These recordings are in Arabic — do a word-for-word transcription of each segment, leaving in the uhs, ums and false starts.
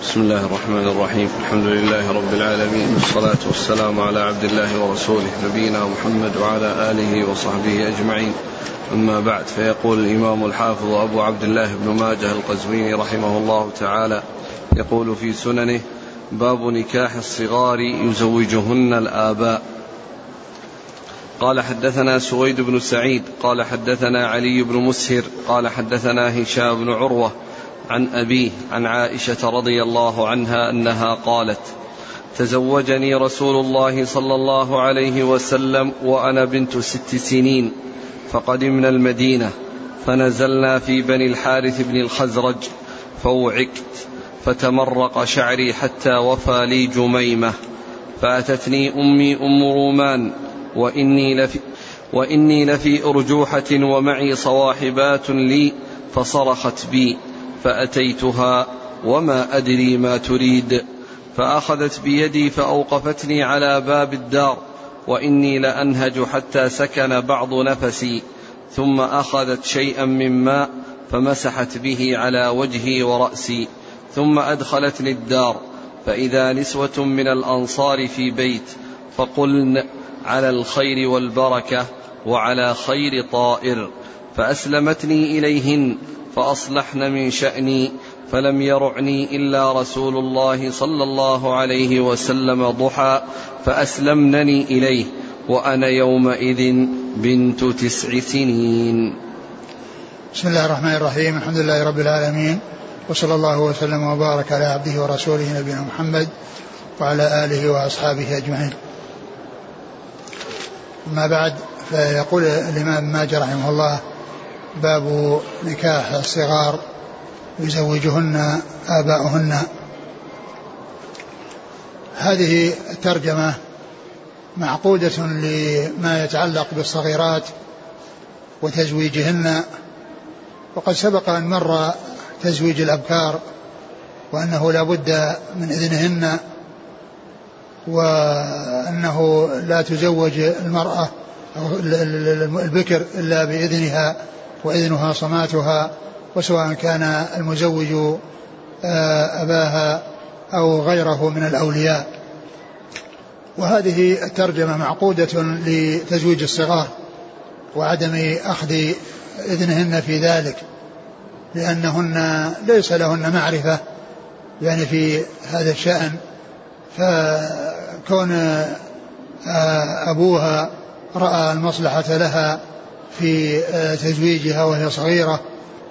بسم الله الرحمن الرحيم. الحمد لله رب العالمين، والصلاة والسلام على عبد الله ورسوله نبينا محمد وعلى آله وصحبه أجمعين. أما بعد، فيقول الإمام الحافظ أبو عبد الله بن ماجه القزويني رحمه الله تعالى يقول في سننه: باب نكاح الصغار يزوجهن الآباء. قال: حدثنا سويد بن سعيد قال حدثنا علي بن مسهر قال حدثنا هشام بن عروة عن أبيه عن عائشة رضي الله عنها أنها قالت: تزوجني رسول الله صلى الله عليه وسلم وأنا بنت ست سنين، فقدمنا المدينة فنزلنا في بني الحارث بن الخزرج، فوعكت فتمرق شعري حتى وفى لي جميمة، فأتتني أمي أم رومان وإني لفي, وإني لفي أرجوحة ومعي صواحبات لي، فصرخت بي فأتيتها وما أدري ما تريد، فأخذت بيدي فأوقفتني على باب الدار، وإني لأنهج حتى سكن بعض نفسي، ثم أخذت شيئا من ماء فمسحت به على وجهي ورأسي، ثم أدخلتني الدار، فإذا نسوة من الأنصار في بيت، فقلن: على الخير والبركة وعلى خير طائر، فأسلمتني إليهن فأصلحن من شأني، فلم يرعني إلا رسول الله صلى الله عليه وسلم ضحى، فأسلمنني إليه وأنا يومئذ بنت تسع سنين. بسم الله الرحمن الرحيم. الحمد لله رب العالمين، وصلى الله وسلم وبارك على عبده ورسوله نبينا محمد وعلى آله وأصحابه أجمعين. أما بعد، فيقول الإمام ماجه رحمه الله: باب نكاح الصغار يزوجهن آباؤهن. هذه الترجمة معقودة لما يتعلق بالصغيرات وتزويجهن، وقد سبق أن مر تزويج الأبكار وأنه لا بد من إذنهن، وأنه لا تزوج المرأة أو البكر إلا بإذنها، وإذنها صماتها، وسواء كان المزوج أباها أو غيره من الأولياء. وهذه الترجمة معقودة لتزويج الصغار وعدم أخذ إذنهن في ذلك، لأنهن ليس لهن معرفة يعني في هذا الشأن، فكون أبوها رأى المصلحة لها في تزويجها وهي صغيرة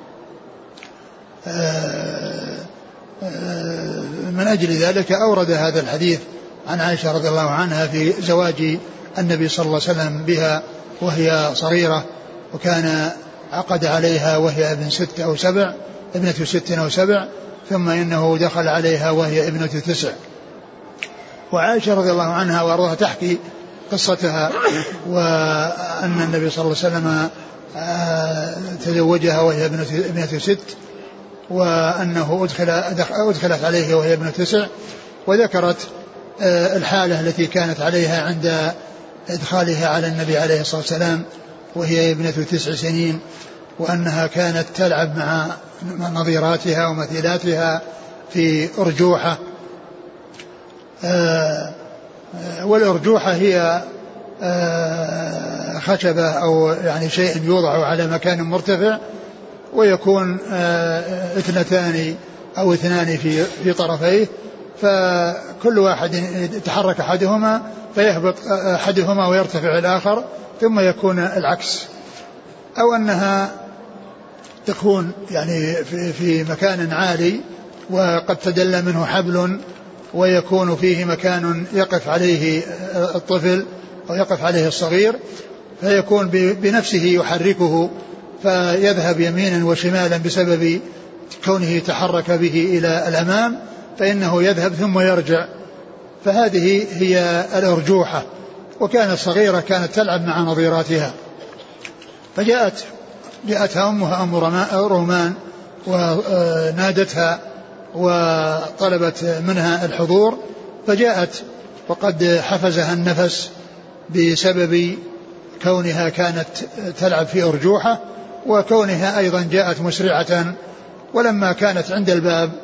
من أجل ذلك أورد هذا الحديث عن عائشة رضي الله عنها في زواج النبي صلى الله عليه وسلم بها وهي صغيرة، وكان عقد عليها وهي ابن ست أو سبع ابنة ست أو سبع، ثم إنه دخل عليها وهي ابنة تسع. وعائشة رضي الله عنها وأرضاها تحكي قصتها، وأن النبي صلى الله عليه وسلم تزوجها وهي ابنة ست، وأنه أدخل أدخلت عليه وهي ابنة تسع، وذكرت الحالة التي كانت عليها عند إدخالها على النبي عليه الصلاة والسلام وهي ابنة تسع سنين، وأنها كانت تلعب مع نظيراتها ومثيلاتها في أرجوحة. والأرجوحة هي خشبة أو يعني شيء يوضع على مكان مرتفع، ويكون اثنتان أو اثنان في في طرفيه، فكل واحد يتحرك أحدهما فيهبط أحدهما ويرتفع الآخر، ثم يكون العكس، أو أنها تكون يعني في, في مكان عالي وقد تدلى منه حبل، ويكون فيه مكان يقف عليه الطفل أو يقف عليه الصغير، فيكون بنفسه يحركه فيذهب يمينا وشمالا بسبب كونه تحرك به إلى الأمام، فإنه يذهب ثم يرجع. فهذه هي الأرجوحة. وكانت صغيرة كانت تلعب مع نظيراتها، فجاءت جاءتها أمها أم رومان ونادتها وطلبت منها الحضور، فجاءت وقد حفزها النفس بسبب كونها كانت تلعب في أرجوحة، وكونها أيضا جاءت مسرعة، ولما كانت عند الباب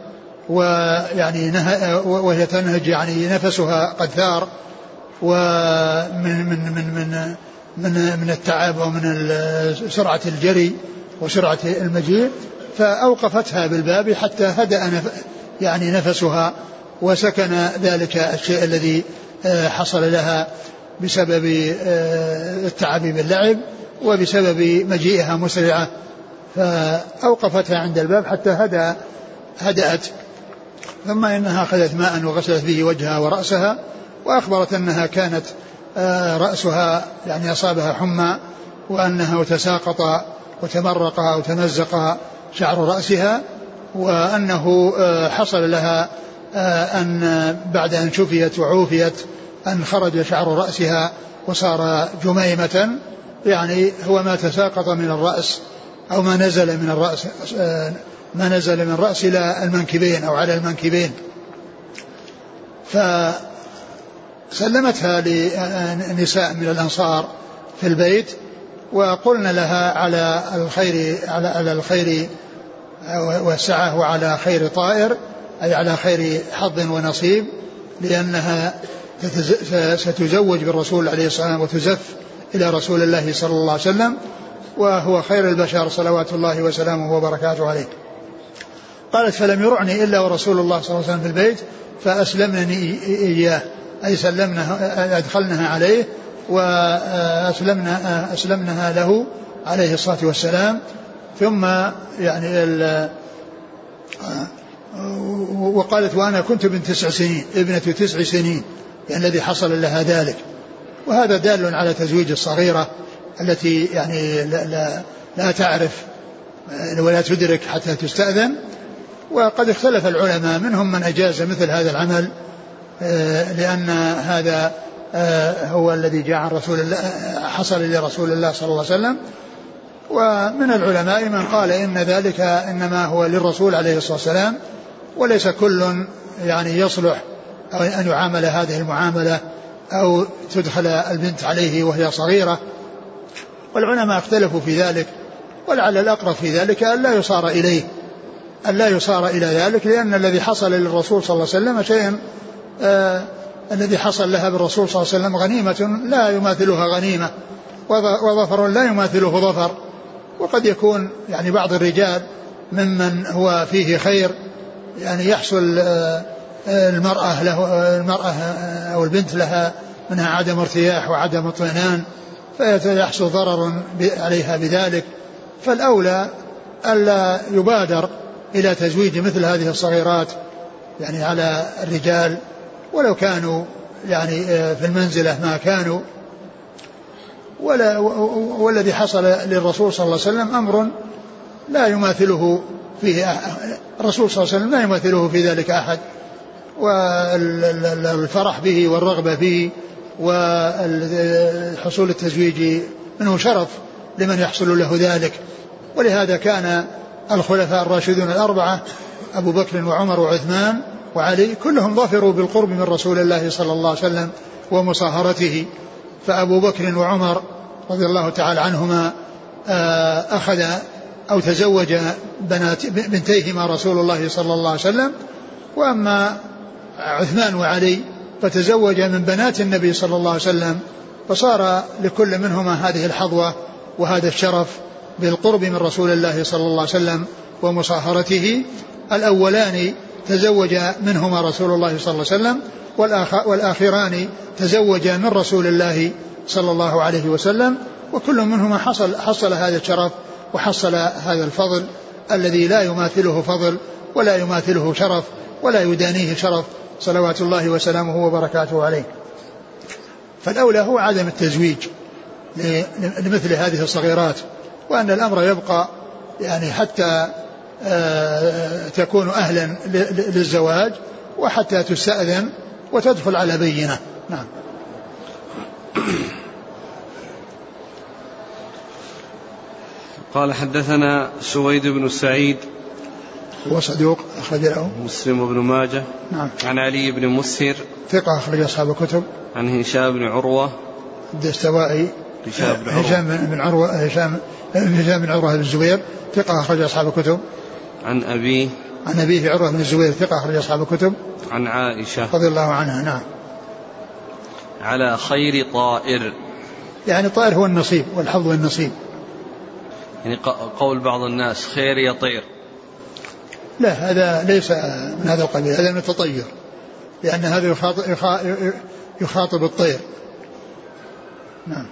ويعني وهي تنهج يعني نفسها قد ثار ومن من من من من من التعب ومن سرعة الجري وسرعة المجيء، فأوقفتها بالباب حتى هدأ يعني نفسها وسكن ذلك الشيء الذي حصل لها بسبب التعب باللعب وبسبب مجيئها مسرعة، فأوقفتها عند الباب حتى هدأ هدأت. ثم إنها أخذت ماء وغسلت به وجهها ورأسها، وأخبرت أنها كانت رأسها يعني أصابها حمى، وأنها تساقط وتمرق أو تمزق شعر رأسها، وأنه حصل لها أن بعد أن شفيت وعوفيت أن خرج شعر رأسها وصار جميمة، يعني هو ما تساقط من الرأس أو ما نزل من الرأس ما نزل من الرأس إلى المنكبين أو على المنكبين. فسلمتها لنساء من الأنصار في البيت، وقلنا لها على الخير على الخير والسعة وعلى خير طائر، أي على خير حظ ونصيب، لأنها ستزوج بالرسول عليه الصلاة والسلام وتزف إلى رسول الله صلى الله عليه وسلم، وهو خير البشر صلوات الله وسلامه وبركاته عليه. قالت فلم يرعني إلا ورسول الله صلى الله عليه وسلم في البيت فأسلمني إياه، أي سلمنها أدخلنها عليه وأسلمنا أسلمنها له عليه الصلاة والسلام. ثم يعني وقالت وأنا كنت بنت تسع سنين ابنة تسع سنين يعني الذي حصل لها ذلك، وهذا دال على تزويج الصغيرة التي يعني لا, لا, لا تعرف ولا تدرك حتى تستأذن. وقد اختلف العلماء، منهم من أجاز مثل هذا العمل لأن هذا هو الذي جاء عن رسول الله حصل لرسول الله صلى الله عليه وسلم، ومن العلماء من قال إن ذلك إنما هو للرسول عليه الصلاة والسلام، وليس كل يعني يصلح أن يعامل هذه المعاملة أو تدخل البنت عليه وهي صغيرة. والعلماء اختلفوا في ذلك، ولعل الأقرب في ذلك أن لا يصار إليه أن لا يصار إلى ذلك، لأن الذي حصل للرسول صلى الله عليه وسلم شيء آه الذي حصل لها بالرسول صلى الله عليه وسلم غنيمة لا يماثلها غنيمة، وظفر لا يماثله ظفر. وقد يكون يعني بعض الرجال ممن هو فيه خير يعني يحصل المرأة له المرأة أو البنت لها منها عدم ارتياح وعدم اطمئنان، فيحصل ضرر عليها بذلك. فالأولى ألا يبادر إلى تزويج مثل هذه الصغيرات يعني على الرجال ولو كانوا يعني في المنزلة ما كانوا. ولا والذي حصل للرسول صلى الله عليه وسلم أمر لا يماثله فيه الرسول صلى الله عليه وسلم لا يماثله في ذلك أحد، والفرح به والرغبة به وحصول التزويج منه شرف لمن يحصل له ذلك. ولهذا كان الخلفاء الراشدون الأربعة أبو بكر وعمر وعثمان وعلي كلهم ظفروا بالقرب من رسول الله صلى الله عليه وسلم ومصاهرته. فأبو بكر وعمر رضي الله تعالى عنهما أخذ أو تزوج بنات بنتيهما رسول الله صلى الله عليه وسلم، وأما عثمان وعلي فتزوج من بنات النبي صلى الله عليه وسلم، فصار لكل منهما هذه الحظوة وهذا الشرف بالقرب من رسول الله صلى الله عليه وسلم ومصاهرته. الأولان تزوج منهما رسول الله صلى الله عليه وسلم، والآخران تزوج من رسول الله صلى الله عليه وسلم، وكل منهما حصل, حصل هذا الشرف وحصل هذا الفضل الذي لا يماثله فضل ولا يماثله شرف ولا يدانيه شرف صلوات الله وسلامه وبركاته عليه. فالأولى هو عدم التزويج لمثل هذه الصغيرات، وأن الأمر يبقى يعني حتى تكون أهلا للزواج وحتى تستأذن وتدخل على بينة. نعم. قال حدثنا سويد بن سعيد هو صدوق أخرج له مسلم بن ماجه. نعم. عن علي بن مسهر ثقة أخرج أصحاب الكتب. عن هشام بن عروة الدستوائي هشام بن عروة هشام بن عروة هشام هشام بن عروة بن الزبير ثقة أخرج أصحاب الكتب. عن أبيه عن أبيه عروة بن الزبير ثقة أخرج أصحاب الكتب. عن عائشة رضي الله عنها. نعم. على خير طائر، يعني طائر هو النصيب والحظ والنصيب. يعني قول بعض الناس خير يطير، لا هذا ليس من هذا القبيل، هذا من التطير، لأن هذا يخاطب, يخاطب الطير. نعم.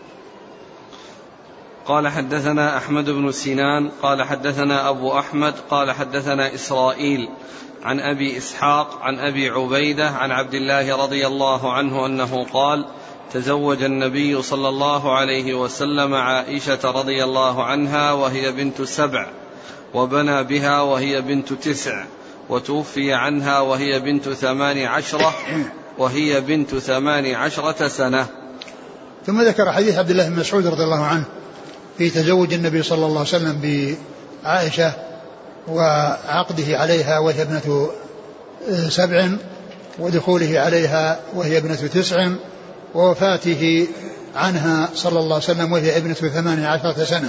قال حدثنا أحمد بن سنان قال حدثنا أبو أحمد قال حدثنا إسرائيل عن أبي إسحاق عن أبي عبيدة عن عبد الله رضي الله عنه أنه قال: تزوج النبي صلى الله عليه وسلم عائشة رضي الله عنها وهي بنت سبع، وبنى بها وهي بنت تسع، وتوفي عنها وهي بنت ثمان عشرة وهي بنت ثمان عشرة سنة. ثم ذكر حديث عبد الله بن مسعود رضي الله عنه في تزوج النبي صلى الله عليه وسلم بعائشة وعقده عليها وهي ابنة سبع، ودخوله عليها وهي ابنة تسع، ووفاته عنها صلى الله عليه وسلم وهي ابنة ثمان عشرة سنة.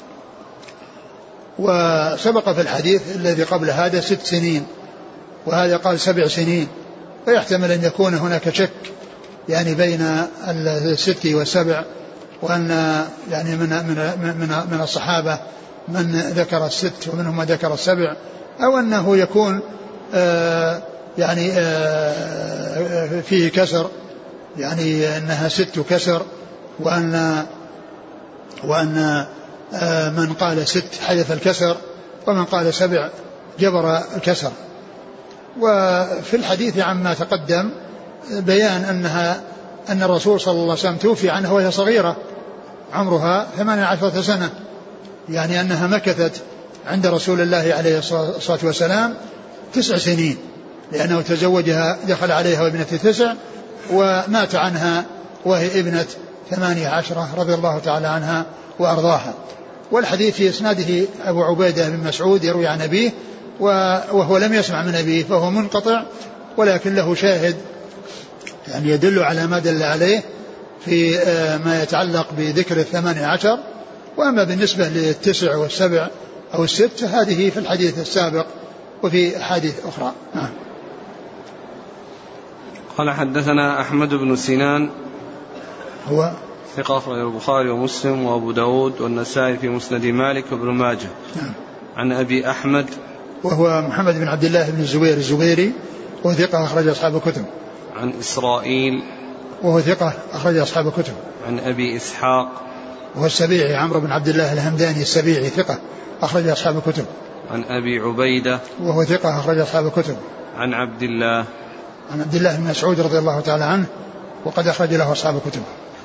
وسبق في الحديث الذي قبل هذا ست سنين، وهذا قال سبع سنين، فيحتمل أن يكون هناك شك يعني بين الست والسبع، وأن يعني من من من من الصحابة من ذكر الست ومنهم من ذكر السبع، أو أنه يكون آه يعني آه فيه كسر، يعني أنها ست كسر، وأن وأن آه من قال ست حذف الكسر، ومن قال سبع جبر الكسر. وفي الحديث عما تقدم بيان أنها أن الرسول صلى الله عليه وسلم توفي عنها وهي صغيرة عمرها ثمانية عشرة سنة، يعني أنها مكثت عند رسول الله عليه الصلاة والسلام تسع سنين، لأنه تزوجها دخل عليها وابنة تسع، ومات عنها وهي ابنة ثمانية عشرة رضي الله تعالى عنها وأرضاها. والحديث في إسناده أبو عبيدة بن مسعود يروي عن أبيه وهو لم يسمع من أبيه، فهو منقطع، ولكن له شاهد يعني يدل على ما دل عليه في ما يتعلق بذكر الثمانية عشر. وأما بالنسبة للتسع والسبع أو الست هذه في الحديث السابق وفي أحاديث أخرى. نعم. قال حدثنا أحمد بن سنان هو ثقة أخرج البخاري ومسلم وأبو داود والنسائي في مسند مالك وابن ماجه. نعم. عن أبي أحمد وهو محمد بن عبد الله بن الزبير الزبيري وهو ثقة أخرج أصحاب الكتب. عن إسرائيل وهو ثقة أخرج أصحاب الكتب. عن أبي إسحاق وهو السبيعي عمرو بن عبد الله الهمداني السبيعي ثقة أخرج أصحاب الكتب. عن أبي عبيدة وهو ثقة أخرج أصحاب الكتب. عن عبد الله عن عبد الله بن مسعود رضي الله تعالى عنه وقد أخرج له أصحاب الكتب.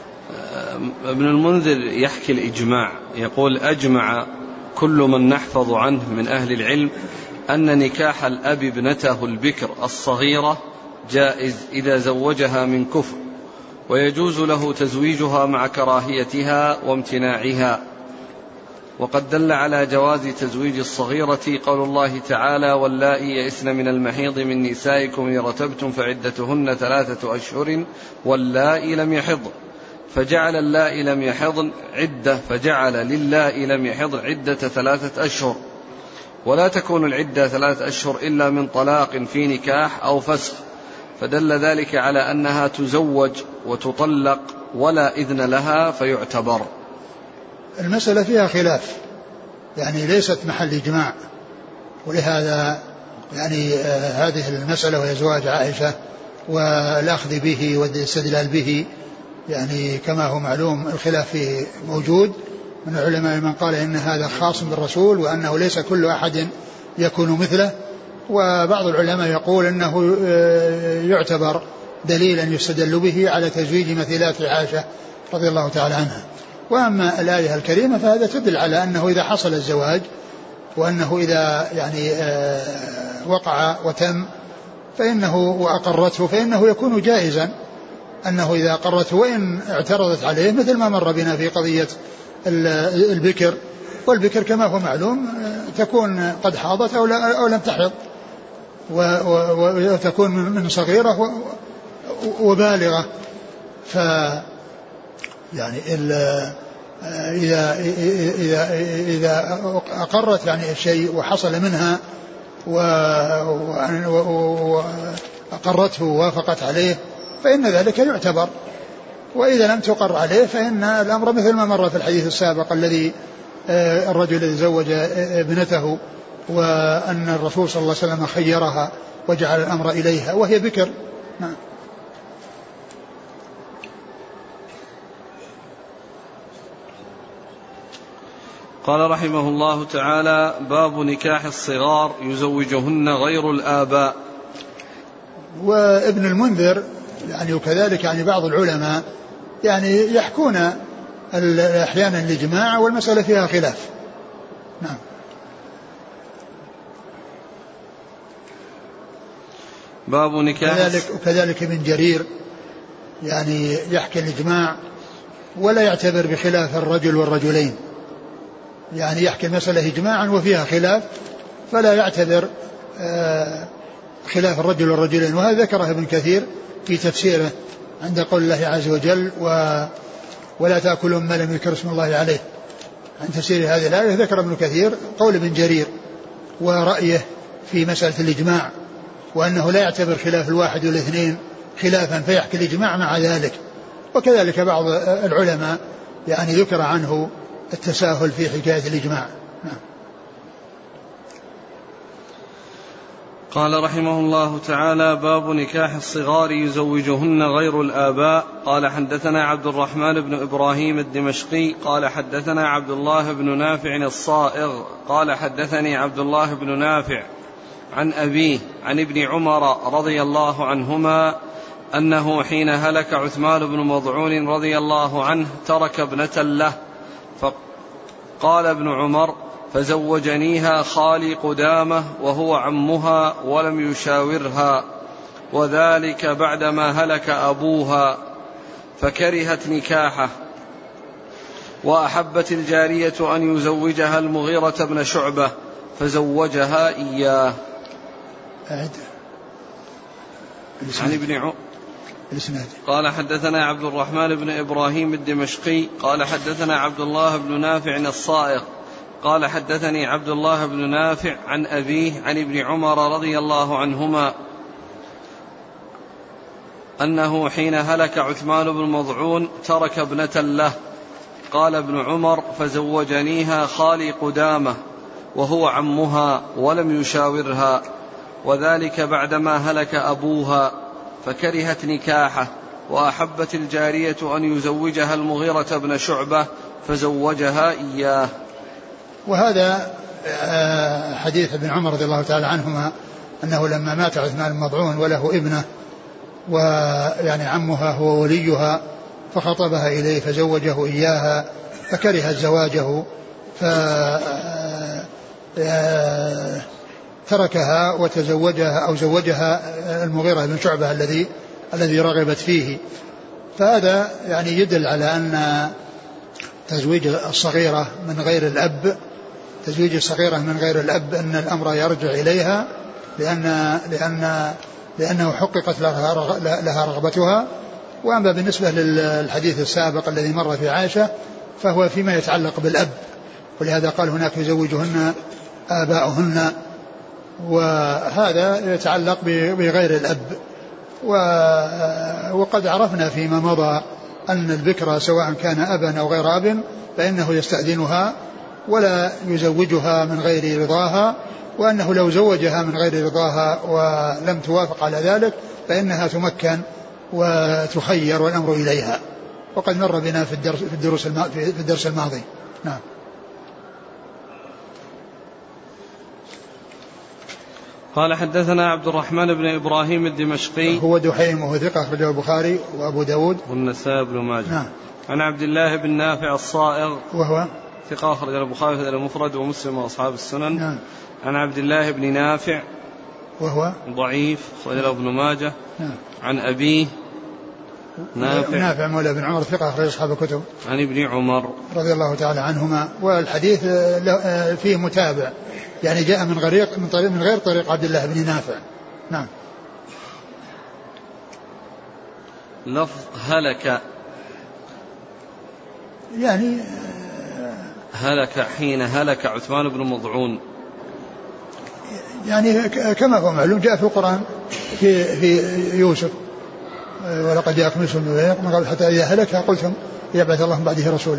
ابن المنذر يحكي الإجماع، يقول: أجمع كل من نحفظ عنه من أهل العلم أن نكاح الأب ابنته البكر الصغيرة جائز إذا زوجها من كفر، ويجوز له تزويجها مع كراهيتها وامتناعها. وقد دل على جواز تزويج الصغيرة قول الله تعالى: واللائي يئسن من المحيض من نسائكم إن ارتبتم فعدتهن ثلاثة أشهر واللائي لم يحضن، فجعل اللائي لم يحضن عدة فجعل للائي لم يحضن عدة ثلاثة أشهر، ولا تكون العدة ثلاثة أشهر إلا من طلاق في نكاح أو فسخ، فدل ذلك على أنها تزوج وتطلق ولا إذن لها فيعتبر. المسألة فيها خلاف، يعني ليست محل إجماع، ولهذا يعني آه هذه المسألة وهي زواج عائشة والأخذ به والاستدلال به، يعني كما هو معلوم الخلاف فيه موجود من العلماء من قال إن هذا خاص بالرسول وأنه ليس كل أحد يكون مثله، وبعض العلماء يقول أنه يعتبر دليلا يستدل به على تزويج مثيلات عائشة رضي الله تعالى عنها. وأما الآية الكريمة فهذا تدل على أنه إذا حصل الزواج وأنه إذا يعني وقع وتم فإنه وأقرته فإنه يكون جائزا، أنه إذا أقرته وإن اعترضت عليه، مثل ما مر بنا في قضية البكر، والبكر كما هو معلوم تكون قد حاضت أو, أو لم تحض، وتكون من صغيرة وبالغة. ف يعني إذا إذا إذا أقرت يعني الشيء وحصل منها وأقرته ووافقت عليه فإن ذلك يعتبر، وإذا لم تقر عليه فإن الأمر مثل ما مر في الحديث السابق الذي الرجل الذي زوج ابنته وأن الرسول صلى الله عليه وسلم خيرها وجعل الأمر إليها وهي بكر. نعم. قال رحمه الله تعالى: باب نكاح الصغار يزوجهن غير الآباء. وابن المنذر يعني وكذلك يعني بعض العلماء يعني يحكون أحيانا الإجماع والمسألة فيها خلاف. نعم. باب نكاح وكذلك, وكذلك ابن جرير يعني يحكي الإجماع ولا يعتبر بخلاف الرجل والرجلين، يعني يحكي المسألة إجماعا وفيها خلاف فلا يعتبر خلاف الرجل والرجلين. وهذا ذكره ابن كثير في تفسيره عند قول الله عز وجل و ولا تأكلوا ما لم يذكر اسم الله عليه. عن تفسير هذه الآية ذكر ابن كثير قول ابن جرير ورأيه في مسألة الإجماع، وأنه لا يعتبر خلاف الواحد والاثنين خلافا فيحكي الإجماع مع ذلك. وكذلك بعض العلماء يعني ذكر عنه التساهل في حكاية الإجماع. نعم. قال رحمه الله تعالى: باب نكاح الصغار يزوجهن غير الآباء. قال حدثنا عبد الرحمن بن إبراهيم الدمشقي قال حدثنا عبد الله بن نافع الصائغ قال حدثني عبد الله بن نافع عن أبيه عن ابن عمر رضي الله عنهما أنه حين هلك عثمان بن مضعون رضي الله عنه ترك ابنة له، فقال ابن عمر: فزوجنيها خالي قدامة وهو عمها ولم يشاورها، وذلك بعدما هلك أبوها، فكرهت نكاحه، وأحبت الجارية أن يزوجها المغيرة بن شعبة فزوجها إياه. عن ابن عمر قال حدثنا عبد الرحمن بن إبراهيم الدمشقي قال حدثنا عبد الله بن نافع الصائغ قال حدثني عبد الله بن نافع عن أبيه عن ابن عمر رضي الله عنهما أنه حين هلك عثمان بن مضعون ترك ابنة له. قال ابن عمر: فزوجنيها خالي قدامة وهو عمها ولم يشاورها، وذلك بعدما هلك أبوها، فكرهت نكاحه، وأحبت الجارية أن يزوجها المغيرة بن شعبة فزوجها إياه. وهذا حديث ابن عمر رضي الله تعالى عنهما أنه لما مات عثمان المضعون وله ابنة ويعني عمها هو وليها فخطبها إليه فزوجه إياها فكرهت زواجه فتركها وتزوجها أو زوجها المغيرة بن شعبة الذي الذي رغبت فيه. فهذا يعني يدل على أن تزويج الصغيرة من غير الأب تزويج الصغيرة من غير الأب أن الأمر يرجع إليها لأن لأن لأنه حققت لها لها رغبتها. وأما بالنسبة للحديث السابق الذي مر في عائشة فهو فيما يتعلق بالأب، ولهذا قال هناك يزوجهن آباؤهن، وهذا يتعلق بغير الأب. وقد عرفنا فيما مضى أن البكرة سواء كان أبا أو غير أب فإنه يستأذنها ولا يزوجها من غير رضاها، وأنه لو زوجها من غير رضاها ولم توافق على ذلك فإنها تمكن وتخير والأمر إليها، وقد مر بنا في الدرس في الدروس في الدرس الماضي. نعم. قال حدثنا عبد الرحمن بن إبراهيم الدمشقي هو دحيم وهو ثقة أخرجه البخاري وأبو داود والنسائي بن ماجه. نعم. عن عبد الله بن نافع الصائغ وهو ثقة أخرجه البخاري في المفرد ومسلم وأصحاب السنن. نعم. عن عبد الله بن نافع وهو ضعيف أخرجه ابن ماجه. نعم. عن أبيه نافع نافع مولى بن عمر ثقة أخرج أصحاب الكتب. عن ابن عمر رضي الله تعالى عنهما. والحديث فيه متابع يعني جاء من غير من طريق من غير طريق عبد الله بن نافع. نعم. لفظ هلك يعني هلك حين هلك عثمان بن مضعون يعني كما هو معلوم جاء في القرآن في, في يوسف ولقد جاءكم يوسف من قبل حتى إذا هلك قلتم يبعث الله من بعده رسولا.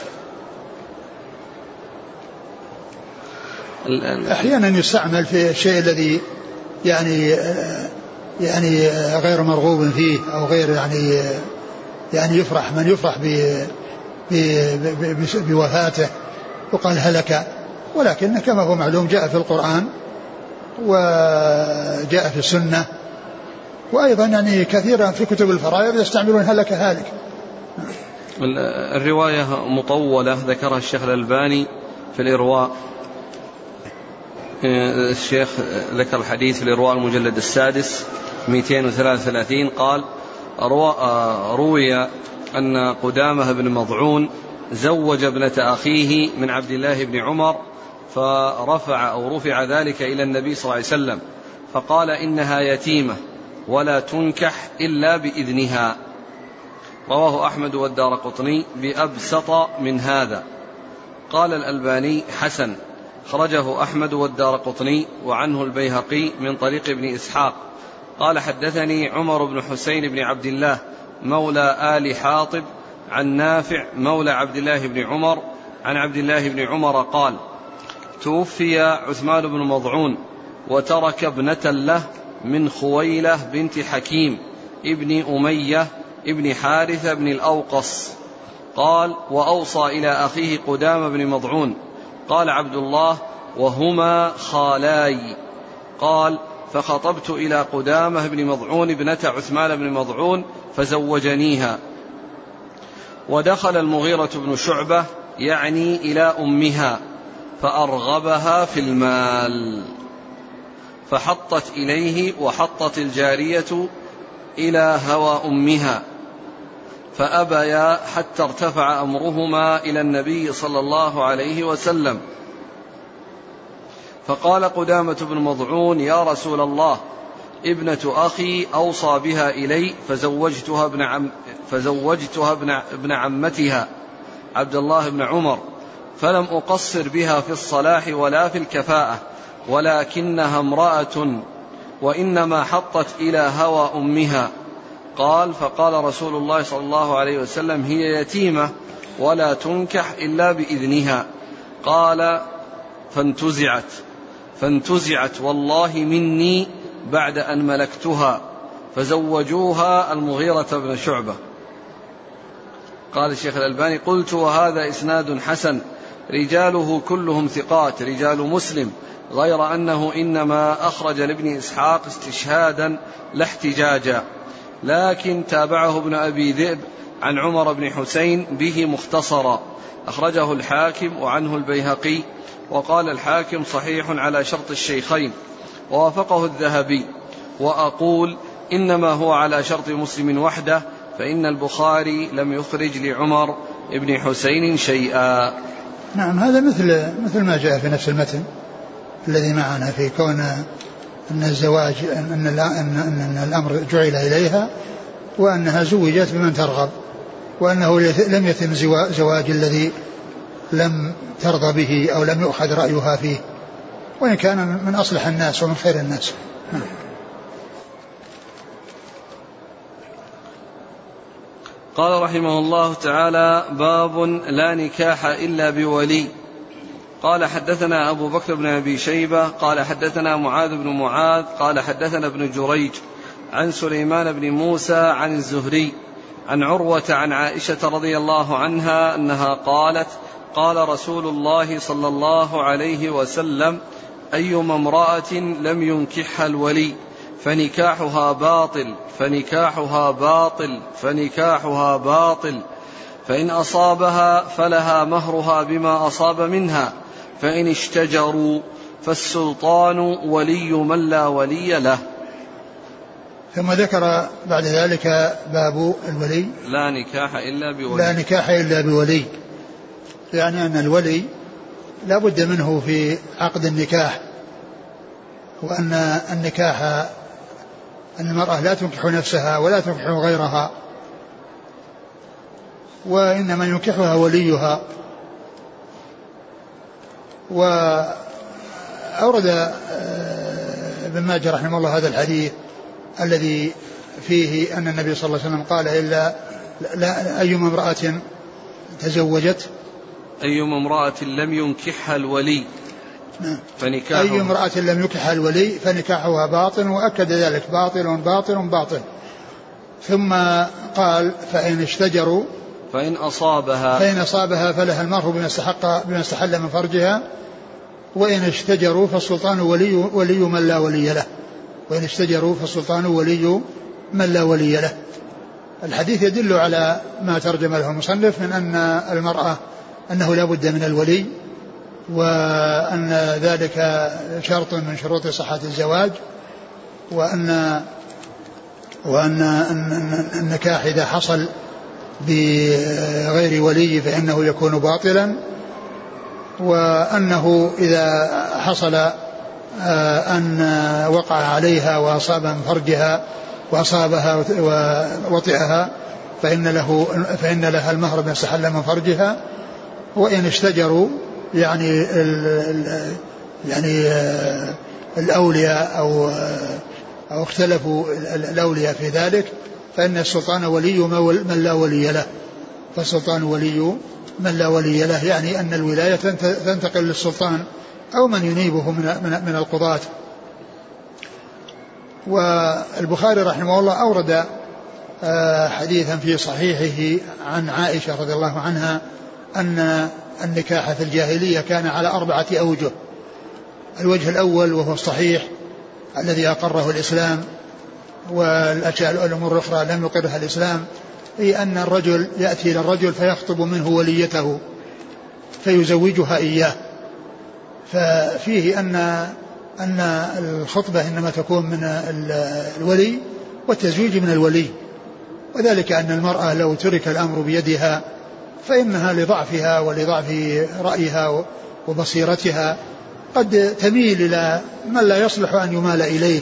أحيانا يستعمل في الشيء الذي يعني يعني غير مرغوب فيه أو غير يعني يعني يفرح من يفرح بوفاته وقال هلك، ولكن كما هو معلوم جاء في القرآن وجاء في السنة، وأيضا يعني كثيرا في كتب الفرائض يستعملون هلك هالك. الرواية مطولة ذكرها الشيخ الألباني في الإرواء. الشيخ ذكر الحديث في الإرواء المجلد السادس مئتين وثلاثة وثلاثين قال روي أن قدامة بن مضعون زوج ابنة أخيه من عبد الله بن عمر، فرفع أو رفع ذلك إلى النبي صلى الله عليه وسلم فقال إنها يتيمة ولا تنكح إلا بإذنها. رواه أحمد والدارقطني بأبسط من هذا. قال الألباني حسن، خرجه أحمد والدارقطني وعنه البيهقي من طريق ابن إسحاق. قال حدثني عمر بن حسين بن عبد الله مولى آل حاطب عن نافع مولى عبد الله بن عمر عن عبد الله بن عمر قال توفي عثمان بن مضعون وترك ابنة له من خويلة بنت حكيم ابن أمية ابن حارثة بن الأوقص. قال وأوصى إلى أخيه قدام بن مضعون. قال عبد الله وهما خالاي. قال فخطبت إلى قدامة بن مضعون ابنة عثمان بن مضعون فزوجنيها. ودخل المغيرة بن شعبة يعني إلى أمها فأرغبها في المال فحطت إليه وحطت الجارية إلى هوى أمها فأبيا حتى ارتفع أمرهما إلى النبي صلى الله عليه وسلم. فقال قدامة بن مضعون يا رسول الله ابنة أخي أوصى بها إلي فزوجتها ابن, عم فزوجتها ابن, ابن عمتها عبد الله بن عمر فلم أقصر بها في الصلاح ولا في الكفاءة ولكنها امرأة وإنما حطت إلى هوى أمها. قال فقال رسول الله صلى الله عليه وسلم هي يتيمة ولا تنكح إلا بإذنها. قال فانتزعت فانتزعت والله مني بعد أن ملكتها فزوجوها المغيرة بن شعبة. قال الشيخ الألباني قلت وهذا إسناد حسن رجاله كلهم ثقات رجال مسلم، غير أنه إنما أخرج لابن إسحاق استشهادا لا احتجاجا، لكن تابعه ابن أبي ذئب عن عمر بن حسين به مختصرا. أخرجه الحاكم وعنه البيهقي، وقال الحاكم صحيح على شرط الشيخين، ووافقه الذهبي. وأقول إنما هو على شرط مسلم وحده، فإن البخاري لم يخرج لعمر بن حسين شيئا. نعم، هذا مثل مثل ما جاء في نفس المتن الذي معنا في كون أن الزواج أن, أن, أن الأمر جعل إليها وأنها زوجت بمن ترغب، وأنه لم يتم زواج الذي لم ترضى به أو لم يؤخذ رأيها فيه، وإن كان من أصلح الناس ومن خير الناس. قال رحمه الله تعالى باب لا نكاح إلا بولي. قال حدثنا أبو بكر بن أبي شيبة قال حدثنا معاذ بن معاذ قال حدثنا ابن جريج عن سليمان بن موسى عن الزهري عن عروة عن عائشة رضي الله عنها أنها قالت قال رسول الله صلى الله عليه وسلم أيما امرأة لم ينكحها الولي فنكاحها باطل فنكاحها باطل فنكاحها باطل فإن أصابها فلها مهرها بما أصاب منها، فإن اشتجروا فالسلطان ولي من لا ولي له. ثم ذكر بعد ذلك باب الولي لا نكاح إلا بولي. لا نكاح إلا بولي، يعني أن الولي لا بد منه في عقد النكاح، وأن النكاح أن المرأة لا تنكح نفسها ولا تنكح غيرها، وإنما ينكحها وليها. وأورد ابن ماجه رحمه الله هذا الحديث الذي فيه أن النبي صلى الله عليه وسلم قال إلا لا أيما امرأة تزوجت أيما امرأة لم ينكحها الولي فنكاحها أي امرأة لم ينكحها الولي فنكاحها باطل، وأكد ذلك باطل باطل باطل. ثم قال فإن اشتجروا فإن أصابها فإن أصابها فلها المهر بما استحق بما استحل من فرجها، وإن اشتجروا فالسلطان ولي ولي من لا ولي له وإن اشتجروا فالسلطان ولي من لا ولي له. الحديث يدل على ما ترجم له المصنف من أن المرأة أنه لا بد من الولي، وأن ذلك شرط من شروط صحة الزواج، وأن وأن النكاح إذا حصل بغير ولي فإنه يكون باطلا، وأنه إذا حصل أن وقع عليها وأصاب من فرجها وأصابها ووطئها فإن له فإن لها المهر بما استحل من فرجها. وإن اشتجروا يعني ال يعني الأولياء أو أو اختلفوا الأولياء في ذلك فإن السلطان ولي من لا ولي له فالسلطان ولي من لا ولي له، يعني أن الولاية تنتقل للسلطان أو من ينيبه من من القضاة. والبخاري رحمه الله أورد حديثا في صحيحه عن عائشة رضي الله عنها أن النكاح في الجاهلية كان على أربعة أوجه. الوجه الأول وهو الصحيح الذي أقره الإسلام، والأشياء الأمور الأخرى لم يقرها الإسلام، هي أن الرجل يأتي إلى الرجل فيخطب منه وليته فيزوجها إياه. ففيه أن أن الخطبة إنما تكون من الولي والتزويج من الولي، وذلك أن المرأة لو ترك الأمر بيدها فإنها لضعفها ولضعف رأيها وبصيرتها قد تميل إلى من لا يصلح أن يمال إليه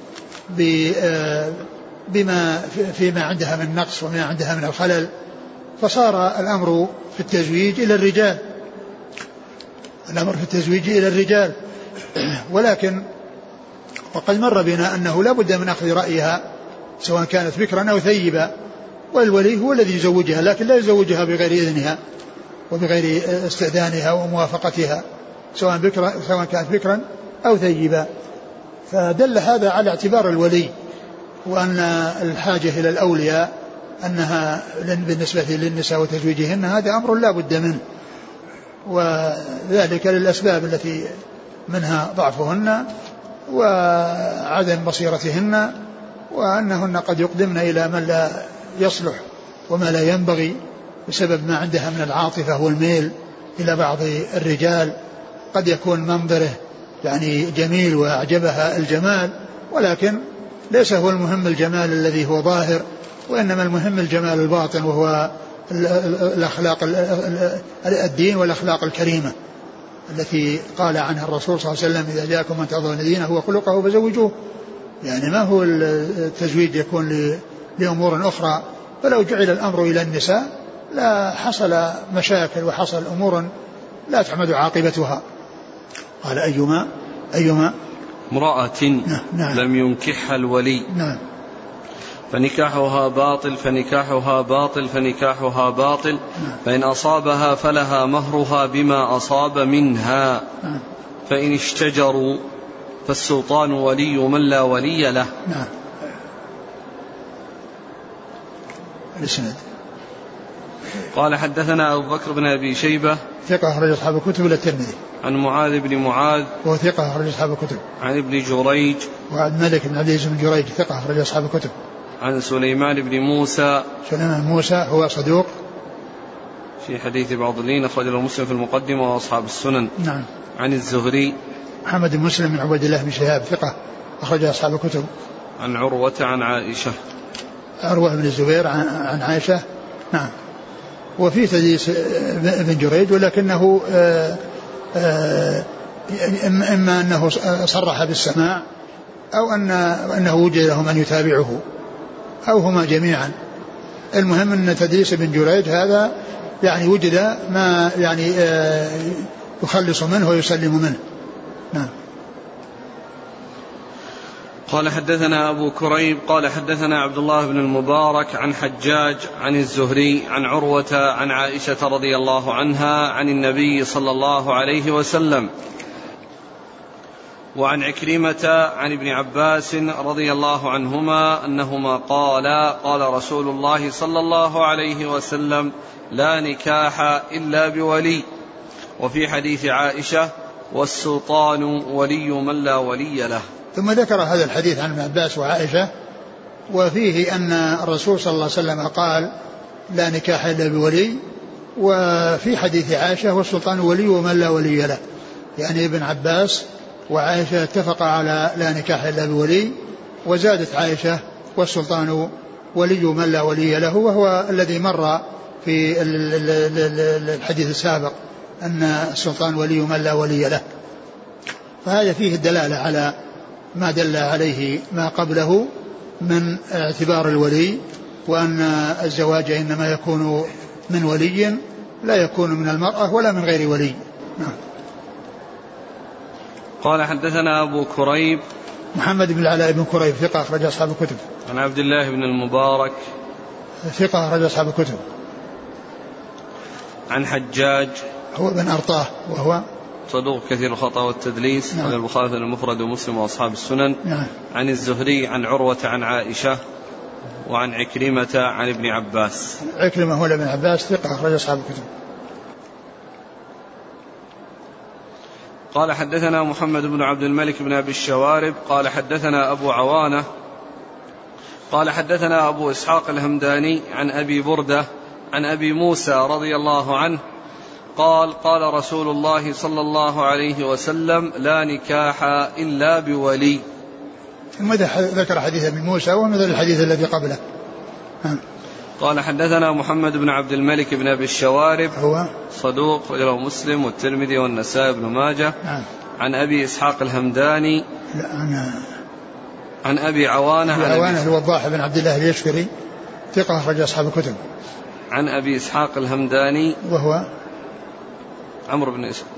بما فيما عندها من نقص وما عندها من الخلل، فصار الأمر في التزويج إلى الرجال الأمر في التزويج إلى الرجال ولكن وقد مر بنا أنه لا بد من أخذ رأيها سواء كانت بكرا أو ثيبا، والولي هو الذي يزوجها، لكن لا يزوجها بغير إذنها وبغير استئذانها وموافقتها سواء بكرا سواء كانت بكرا أو ثيبا. فدل هذا على اعتبار الولي، وأن الحاجة إلى الأولياء أنها بالنسبة للنساء وتزويجهن هذا أمر لا بد منه، وذلك للأسباب التي منها ضعفهن وعدم بصيرتهن، وأنهن قد يقدمن إلى من لا يصلح وما لا ينبغي بسبب ما عندها من العاطفة والميل إلى بعض الرجال. قد يكون منظره يعني جميل وأعجبها الجمال، ولكن ليس هو المهم الجمال الذي هو ظاهر، وإنما المهم الجمال الباطن وهو الأخلاق الدين والأخلاق الكريمة التي قال عنها الرسول صلى الله عليه وسلم إذا جاءكم من ترضون دينه وخلقه فزوجوه. يعني ما هو التزويج يكون لأمور أخرى، فلو جعل الأمر إلى النساء لا حصل مشاكل وحصل أمور لا تحمد عاقبتها. قال أيما أيما امرأة نعم لم ينكحها الولي نعم فنكاحها باطل فنكاحها باطل فنكاحها باطل فإن أصابها فلها مهرها بما أصاب منها فإن اشتجروا فالسلطان ولي من لا ولي له. نعم. الاسناد قال حدثنا أبو بكر بن أبي شيبة ثقة أخرج أصحاب الكتب إلى الترمذي. عن معاذ بن معاذ وهو ثقة أخرج أصحاب الكتب. عن ابن جريج وعن مالك بن عبد العزيز بن جريج ثقة أخرج أصحاب الكتب. عن سليمان بن موسى سليمان موسى هو صدوق في حديث بعض اللين أخرجه مسلم في المقدمة وأصحاب السنن. نعم. عن الزهري محمد بن مسلم بن عبد الله بن شهاب ثقة أخرج أصحاب الكتب. عن عروة عن عائشة عروة بن الزبير عن عائشة. نعم. وفي تدليس ابن جريج، ولكنه آآ آآ إما أنه صرح بالسماع أو أن أنه وجد له من يتابعه أو هما جميعا. المهم أن تدليس ابن جريج هذا يعني وجد ما يعني يخلص منه ويسلم منه. نعم. قال حدثنا أبو كريب قال حدثنا عبد الله بن المبارك عن حجاج عن الزهري عن عروة عن عائشة رضي الله عنها عن النبي صلى الله عليه وسلم وعن عكرمة عن ابن عباس رضي الله عنهما أنهما قالا قال رسول الله صلى الله عليه وسلم لا نكاح إلا بولي. وفي حديث عائشة والسلطان ولي من لا ولي له. ثم ذكر هذا الحديث عن ابن عباس وعائشة وفيه أن الرسول صلى الله عليه وسلم قال لا نكاح إلا بولي. وفي حديث عائشة والسلطان ولي ومن لا ولي له، يعني ابن عباس وعائشة اتفق على لا نكاح إلا بولي، وزادت عائشة والسلطان ولي من لا ولي له، وهو الذي مر في الحديث السابق أن السلطان ولي من لا ولي له. فهذا فيه الدلالة على ما دل عليه ما قبله من اعتبار الولي، وأن الزواج إنما يكون من ولي لا يكون من المرأة ولا من غير ولي. نعم. قال حدثنا أبو كريب محمد بن العلاء بن كريب ثقة أخرج أصحاب الكتب. عن عبد الله بن المبارك ثقة أخرج أصحاب الكتب. عن حجاج هو بن أرطاه وهو صدوق كثير الخطأ والتدليس. نعم. عن البخاري المفرد ومسلم وأصحاب السنن. نعم. عن الزهري عن عروة عن عائشة وعن عكرمة عن ابن عباس. عكرمة هو ابن عباس ثقة أخرج أصحاب الكتب. قال حدثنا محمد بن عبد الملك بن أبي الشوارب قال حدثنا أبو عوانة قال حدثنا أبو إسحاق الهمداني عن أبي بردة عن أبي موسى رضي الله عنه قال قال رسول الله صلى الله عليه وسلم لا نكاح إلا بولي. ثم ذكر حديث ابن موسى ومثل الحديث الذي قبله. قال حدثنا محمد بن عبد الملك بن أبي الشوارب هو صدوق له مسلم والترمذي والنسائي بن ماجه. نعم. عن أبي إسحاق الهمداني لا أنا عن أبي عوانة أبي عوانة الوضاح بن عبد الله اليشكري ثقة أخرج أصحاب الكتب. عن أبي إسحاق الهمداني وهو عمرو بن إسحاق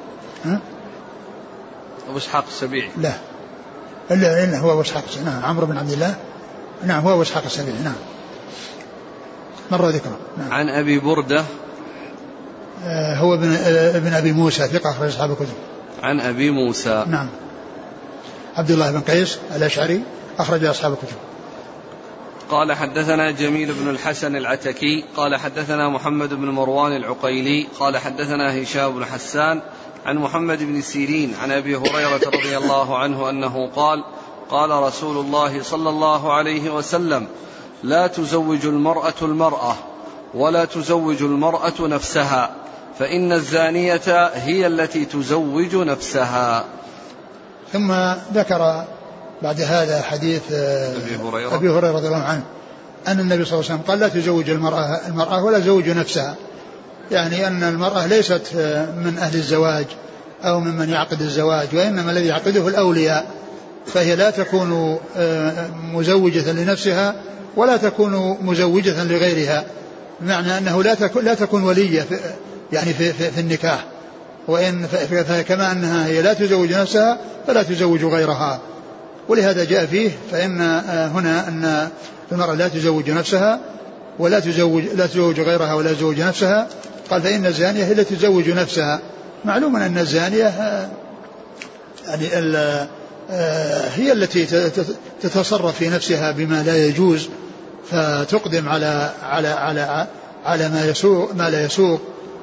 أبو إسحاق السبيعي. لا إلا إلا هو أبو إسحاق. نعم عمرو بن عبد الله. نعم هو أبو إسحاق السبيعي. نعم مرة ذكره. نعم. عن أبي بردة آه هو ابن, آه ابن أبي موسى ثقة أخرج أصحاب الكتب. عن أبي موسى نعم عبد الله بن قيس الأشعري أخرج أصحاب الكتب. قال حدثنا جميل بن الحسن العتكي قال حدثنا محمد بن مروان العقيلي قال حدثنا هشام بن حسان عن محمد بن سيرين عن أبي هريرة رضي الله عنه أنه قال قال رسول الله صلى الله عليه وسلم لا تزوج المرأة المرأة ولا تزوج المرأة نفسها فإن الزانية هي التي تزوج نفسها. ثم ذكر بعد هذا حديث أبي هريرة, أبي هريرة رضي الله عنه أن النبي صلى الله عليه وسلم قال لا تزوج المرأة, المرأة ولا تزوج نفسها، يعني أن المرأة ليست من أهل الزواج أو ممن يعقد الزواج، وإنما الذي يعقده الأولياء، فهي لا تكون مزوجة لنفسها ولا تكون مزوجة لغيرها، بمعنى أنه لا تكون, لا تكون ولية في يعني في, في, في النكاح، وإن فكما أنها هي لا تزوج نفسها فلا تزوج غيرها. ولهذا جاء فيه فإن هنا أن المرأة لا تزوج نفسها ولا تزوج لا تزوج غيرها ولا تزوج نفسها. قال فإن الزانية هي التي تزوج نفسها. معلوم أن الزانية يعني هي التي تتصرف في نفسها بما لا يجوز، فتقدم على على على على ما يسوق ما لا يسوق.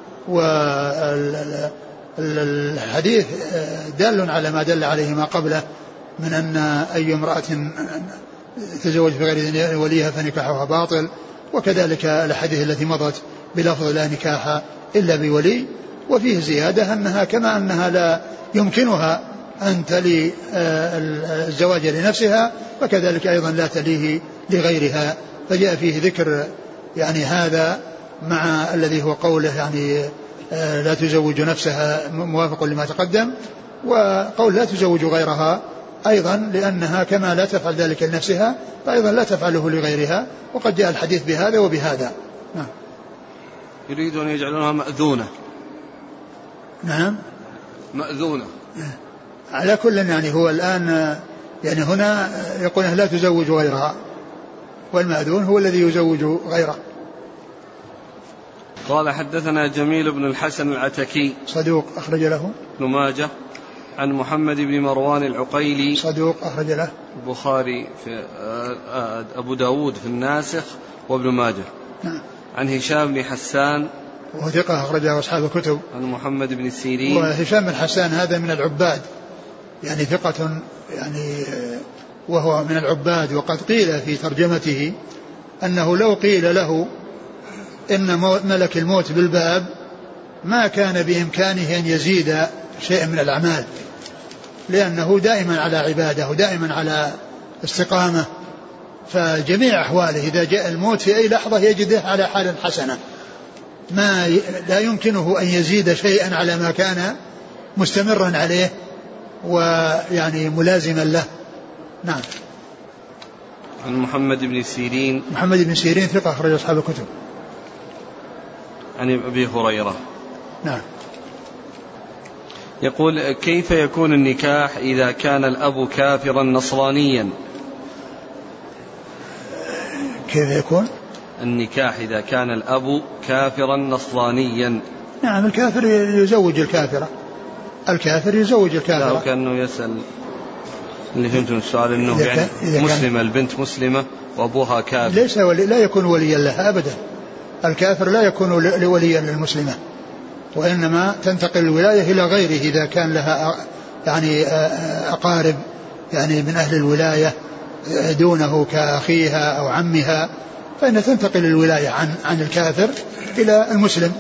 والحديث دال على ما دل عليه ما قبله من أن أي امرأة تزوج في غير وليها فنكاحها باطل، وكذلك الحديث التي مضت بلفظ لا نكاح إلا بولي. وفيه زيادة أنها كما أنها لا يمكنها أن تلي الزواج لنفسها فكذلك أيضا لا تليه لغيرها. فجاء فيه ذكر يعني هذا مع الذي هو قوله يعني لا تزوج نفسها موافق لما تقدم، وقول لا تزوج غيرها أيضا لأنها كما لا تفعل ذلك لنفسها فأيضا لا تفعله لغيرها. وقد جاء الحديث بهذا وبهذا. نعم. يريد أن يجعلونها مأذونة. نعم مأذونة. على كل يعني هو الآن يعني هنا يقول لا تزوج غيرها، والمأذون هو الذي يزوج غيره. قال حدثنا جميل بن الحسن العتكي صدوق أخرج له ابن ماجه، عن محمد بن مروان العقيلي صدوق أخرج له البخاري في أبو داود في الناسخ وابن ماجه. نعم. عن هشام بن حسان وهو ثقة أخرجه أصحاب الكتب. عن محمد بن سيرين. وهشام بن حسان هذا من العباد، يعني ثقة يعني، وهو من العباد. وقد قيل في ترجمته أنه لو قيل له إن ملك الموت بالباب ما كان بإمكانه أن يزيد شيئا من الأعمال، لأنه دائما على عبادة ودائما على استقامة، فجميع أحواله إذا جاء الموت في أي لحظة يجده على حال حسنة، ما لا يمكنه أن يزيد شيئا على ما كان مستمرا عليه ويعني ملازما له. نعم. عن محمد بن سيرين. محمد بن سيرين ثقة أخرج أصحاب الكتب. عن أبي هريرة. نعم. يقول كيف يكون النكاح إذا كان الأب كافرا نصرانيا؟ كيف يكون النكاح إذا كان الأب كافرا نصرانيا؟ نعم، الكافر يزوج الكافرة، الكافر يزوج الكافرة. لا، كأنه يسأل اللي فهمت من السؤال أنه يعني مسلمة، البنت مسلمة وأبوها كافر. ليس ولي، لا يكون وليا لها أبدا، الكافر لا يكون وليا للمسلمة، وإنما تنتقل الولاية إلى غيره إذا كان لها يعني أقارب يعني من أهل الولاية دونه كأخيها أو عمها، فإن تنتقل الولاية عن عن الكافر إلى المسلم.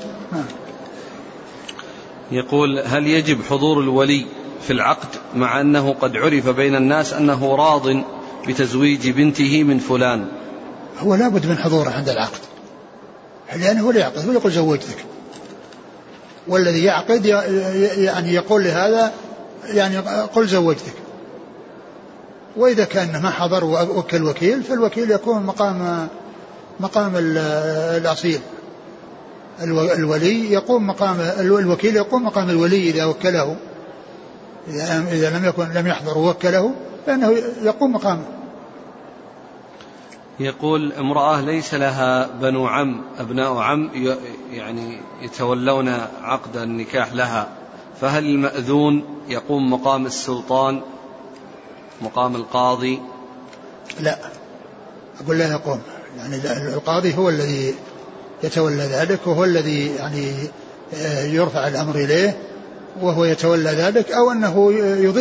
يقول هل يجب حضور الولي في العقد مع أنه قد عرف بين الناس أنه راض بتزويج بنته من فلان؟ هو لا بد من حضوره عند العقد، لأنه هو يعقد ويقول زوجتك، والذي يعقد يعني يقول لهذا يعني قل زوجتك. وإذا كان ما حضر ووكل وكيل فالوكيل يكون مقام مقام الأصيل، الولي يقوم مقام الوكيل يقوم مقام الولي إذا وكله، إذا لم يكن لم يحضر ووكله فإنه يقوم مقامه. يقول امرأة ليس لها بنو عم أبناء عم يعني يتولون عقد النكاح لها، فهل المأذون يقوم مقام السلطان مقام القاضي؟ لا، أقول لا يقوم، يعني القاضي هو الذي يتولى ذلك، وهو الذي يعني يرفع الأمر إليه وهو يتولى ذلك، أو أنه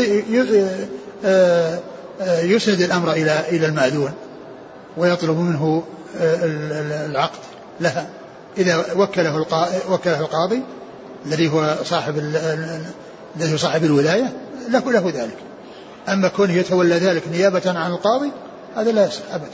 يسند الأمر إلى إلى المأذون ويطلب منه العقد لها إذا وكله وكله القاضي الذي هو صاحب الذي هو صاحب الولاية له له ذلك. أما كونه يتولى ذلك نيابة عن القاضي هذا لا يصح أبدا.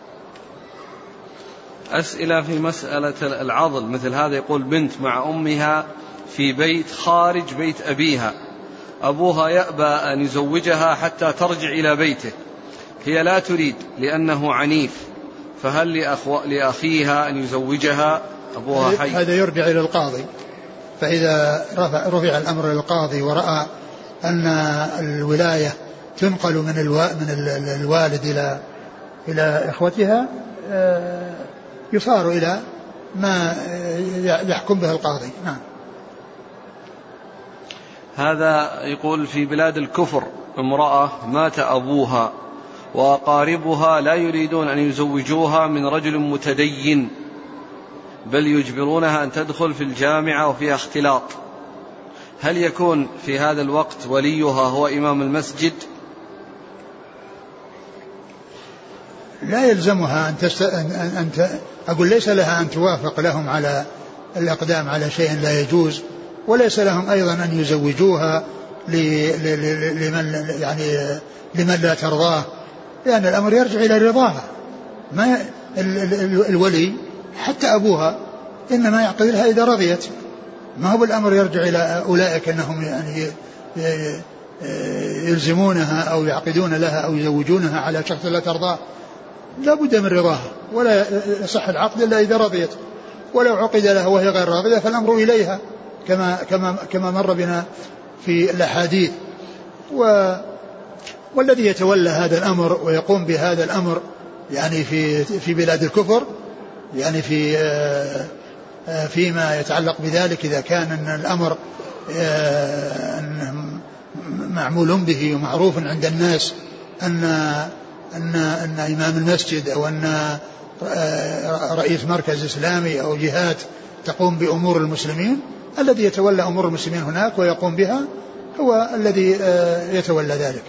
أسئلة في مسألة العضل مثل هذا. يقول بنت مع أمها في بيت خارج بيت أبيها، أبوها يأبى أن يزوجها حتى ترجع إلى بيته، هي لا تريد لأنه عنيف، فهل لأخو... لأخيها أن يزوجها أبوها حي؟ هذا يرجع إلى القاضي، فإذا رفع, رفع الأمر للقاضي ورأى أن الولاية تنقل من, الو... من الوالد إلى إلى إخوتها يصار إلى ما يحكم به القاضي. نعم. هذا يقول في بلاد الكفر امرأة مات أبوها وأقاربها لا يريدون أن يزوجوها من رجل متدين، بل يجبرونها أن تدخل في الجامعة وفيها اختلاط، هل يكون في هذا الوقت وليها هو إمام المسجد؟ لا يلزمها أن, تست... أن ت... أقول ليس لها أن توافق لهم على الإقدام على شيء لا يجوز، وليس لهم أيضا أن يزوجوها ل... ل... لمن يعني لمن لا ترضاه، لأن الأمر يرجع إلى رضاها. ما ال... ال... الولي حتى أبوها إنما يعقد لها إذا رضيت، ما هو الأمر يرجع إلى أولئك أنهم يعني يلزمونها أو يعقدون لها أو يزوجونها على شخص لا ترضاه. لا بد من رضاها، ولا يصح العقد إلا إذا رضيت، ولو عقد لها وهي غير راضية فالأمر إليها كما كما كما مر بنا في الأحاديث. و والذي يتولى هذا الأمر ويقوم بهذا الأمر يعني في في بلاد الكفر يعني في فيما يتعلق بذلك، إذا كان أن الأمر معمول به ومعروف عند الناس أن أن أن إمام المسجد أو أن رئيس مركز إسلامي أو جهات تقوم بأمور المسلمين، الذي يتولى أمور المسلمين هناك ويقوم بها هو الذي يتولى ذلك.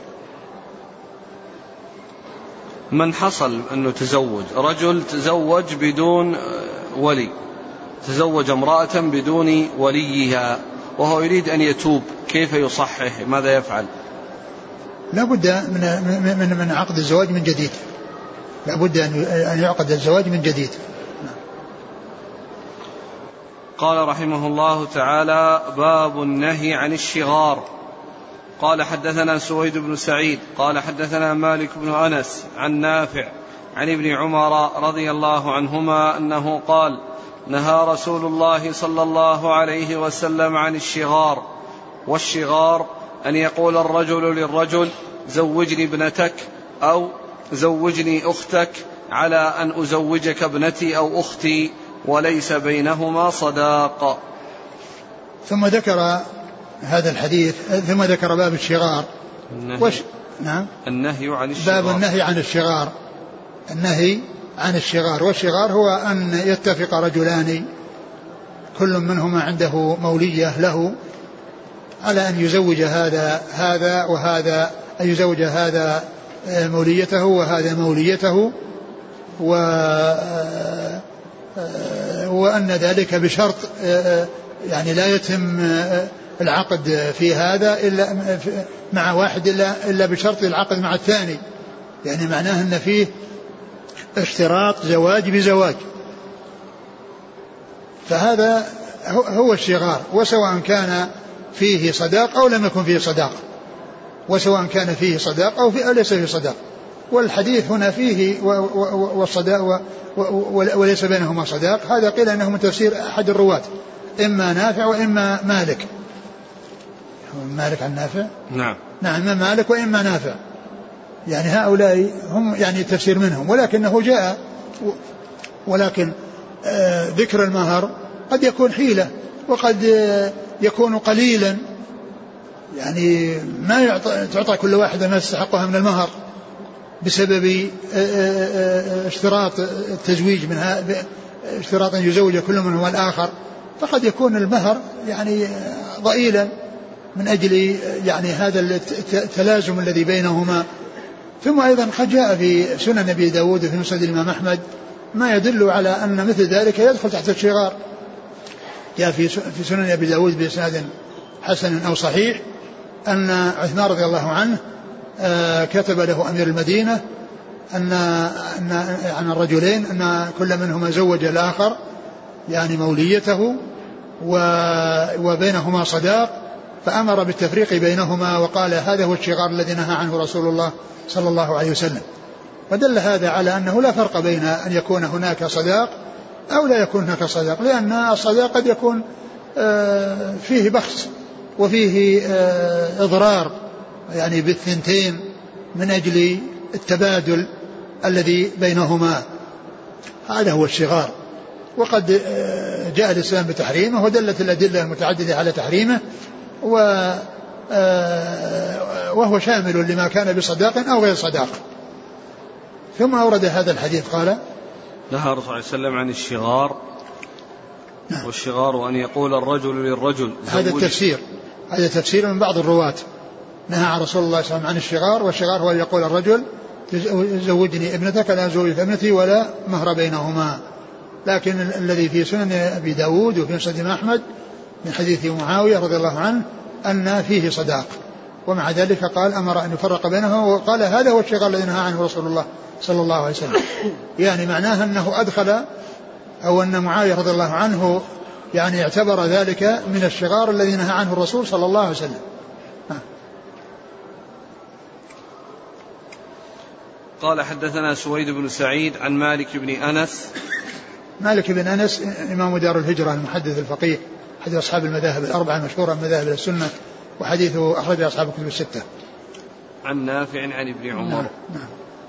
من حصل أنه تزوج رجل تزوج بدون ولي، تزوج امرأة بدون وليها وهو يريد أن يتوب، كيف يصحح؟ ماذا يفعل؟ لا بد من, من, من عقد الزواج من جديد، لا بد أن يعقد الزواج من جديد. قال رحمه الله تعالى: باب النهي عن الشغار. قال حدثنا سويد بن سعيد قال حدثنا مالك بن أنس عن نافع عن ابن عمر رضي الله عنهما أنه قال: نهى رسول الله صلى الله عليه وسلم عن الشغار. والشغار أن يقول الرجل للرجل: زوجني ابنتك أو زوجني أختك، على أن أزوجك ابنتي أو أختي وليس بينهما صداق. ثم ذكر هذا الحديث ثم ذكر باب الشغار. النهي, وش... نعم النهي عن الشغار. باب النهي عن الشغار. النهي عن الشغار. والشغار هو أن يتفق رجلان كل منهما عنده مولية له على أن يزوج هذا هذا وهذا، أن يزوج هذا موليته وهذا موليته، و وأن ذلك بشرط يعني لا يتم العقد في هذا إلا مع واحد إلا, إلا بشرط العقد مع الثاني، يعني معناه أن فيه اشتراط زواج بزواج. فهذا هو الشغار، وسواء كان فيه صداق أو لم يكن فيه صداق، وسواء كان فيه صداق أو ليس فيه صداق. والحديث هنا فيه والصداق وليس بينهما صداق، هذا قيل أنه من تفسير أحد الرواة، إما نافع وإما مالك. مالك عن نافع؟ نعم نعم، إما مالك وإما نافع، يعني هؤلاء هم يعني تفسير منهم. ولكنه جاء ولكن آه ذكر المهر قد يكون حيلة، وقد آه يكون قليلا، يعني ما يعطى تعطى كل واحدة ما تستحقها من المهر بسبب اشتراط التزويج منها، اشتراط أن يزوج كل منهما الآخر، فقد يكون المهر يعني ضئيلا من أجل يعني هذا التلازم الذي بينهما. ثم أيضا قد جاء في سنن أبي داود وفي مسند الإمام أحمد ما يدل على أن مثل ذلك يدخل تحت الشغار. جاء في في سنن أبي داود بإسناد حسن أو صحيح أن عثمان رضي الله عنه كتب له أمير المدينة أن أن عن الرجلين أن كل منهما زوج الآخر يعني موليته وبينهما صداق، فأمر بالتفريق بينهما وقال: هذا هو الشغار الذي نهى عنه رسول الله صلى الله عليه وسلم. ودل هذا على أنه لا فرق بين أن يكون هناك صداق أو لا يكون هناك صداق، لأن الصداق قد يكون فيه بخس وفيه إضرار يعني بالثنتين من أجل التبادل الذي بينهما، هذا هو الشغار. وقد جاء الإسلام بتحريمه ودلت الأدلة المتعددة على تحريمه، وهو شامل لما كان بصداق أو غير صداق. ثم أورد هذا الحديث قال: نهى الرسول صلى الله عليه وسلم عن الشغار. والشغار أن يقول الرجل للرجل. هذا التفسير هذا تفسير من بعض الرواة. نهى عن رسول الله صلى الله عليه وسلم عن الشغار، والشغار هو يقول الرجل: زوجني ابنتك لا زوجت ابنتي ولا مهر بينهما. لكن الذي في سنن أبي داود وفي مسند أحمد من حديث معاوية رضي الله عنه أن فيه صداق، ومع ذلك قال أمر أن يفرق بينهما، وقال: هذا هو الشغار الذي نهى عنه رسول الله صلى الله عليه وسلم. يعني معناه أنه أدخل أو أن معاوية رضي الله عنه يعني اعتبر ذلك من الشغار الذي نهى عنه الرسول صلى الله عليه وسلم. قال حدثنا سويد بن سعيد عن مالك بن أنس. مالك بن أنس إمام دار الهجرة المحدث الفقيه، أحد أصحاب المذاهب الأربعة المشهورة من مذاهب السنة، وحديثه أخرج أصحاب الكتب الستة. عن نافع عن ابن عمر. نعم. نعم.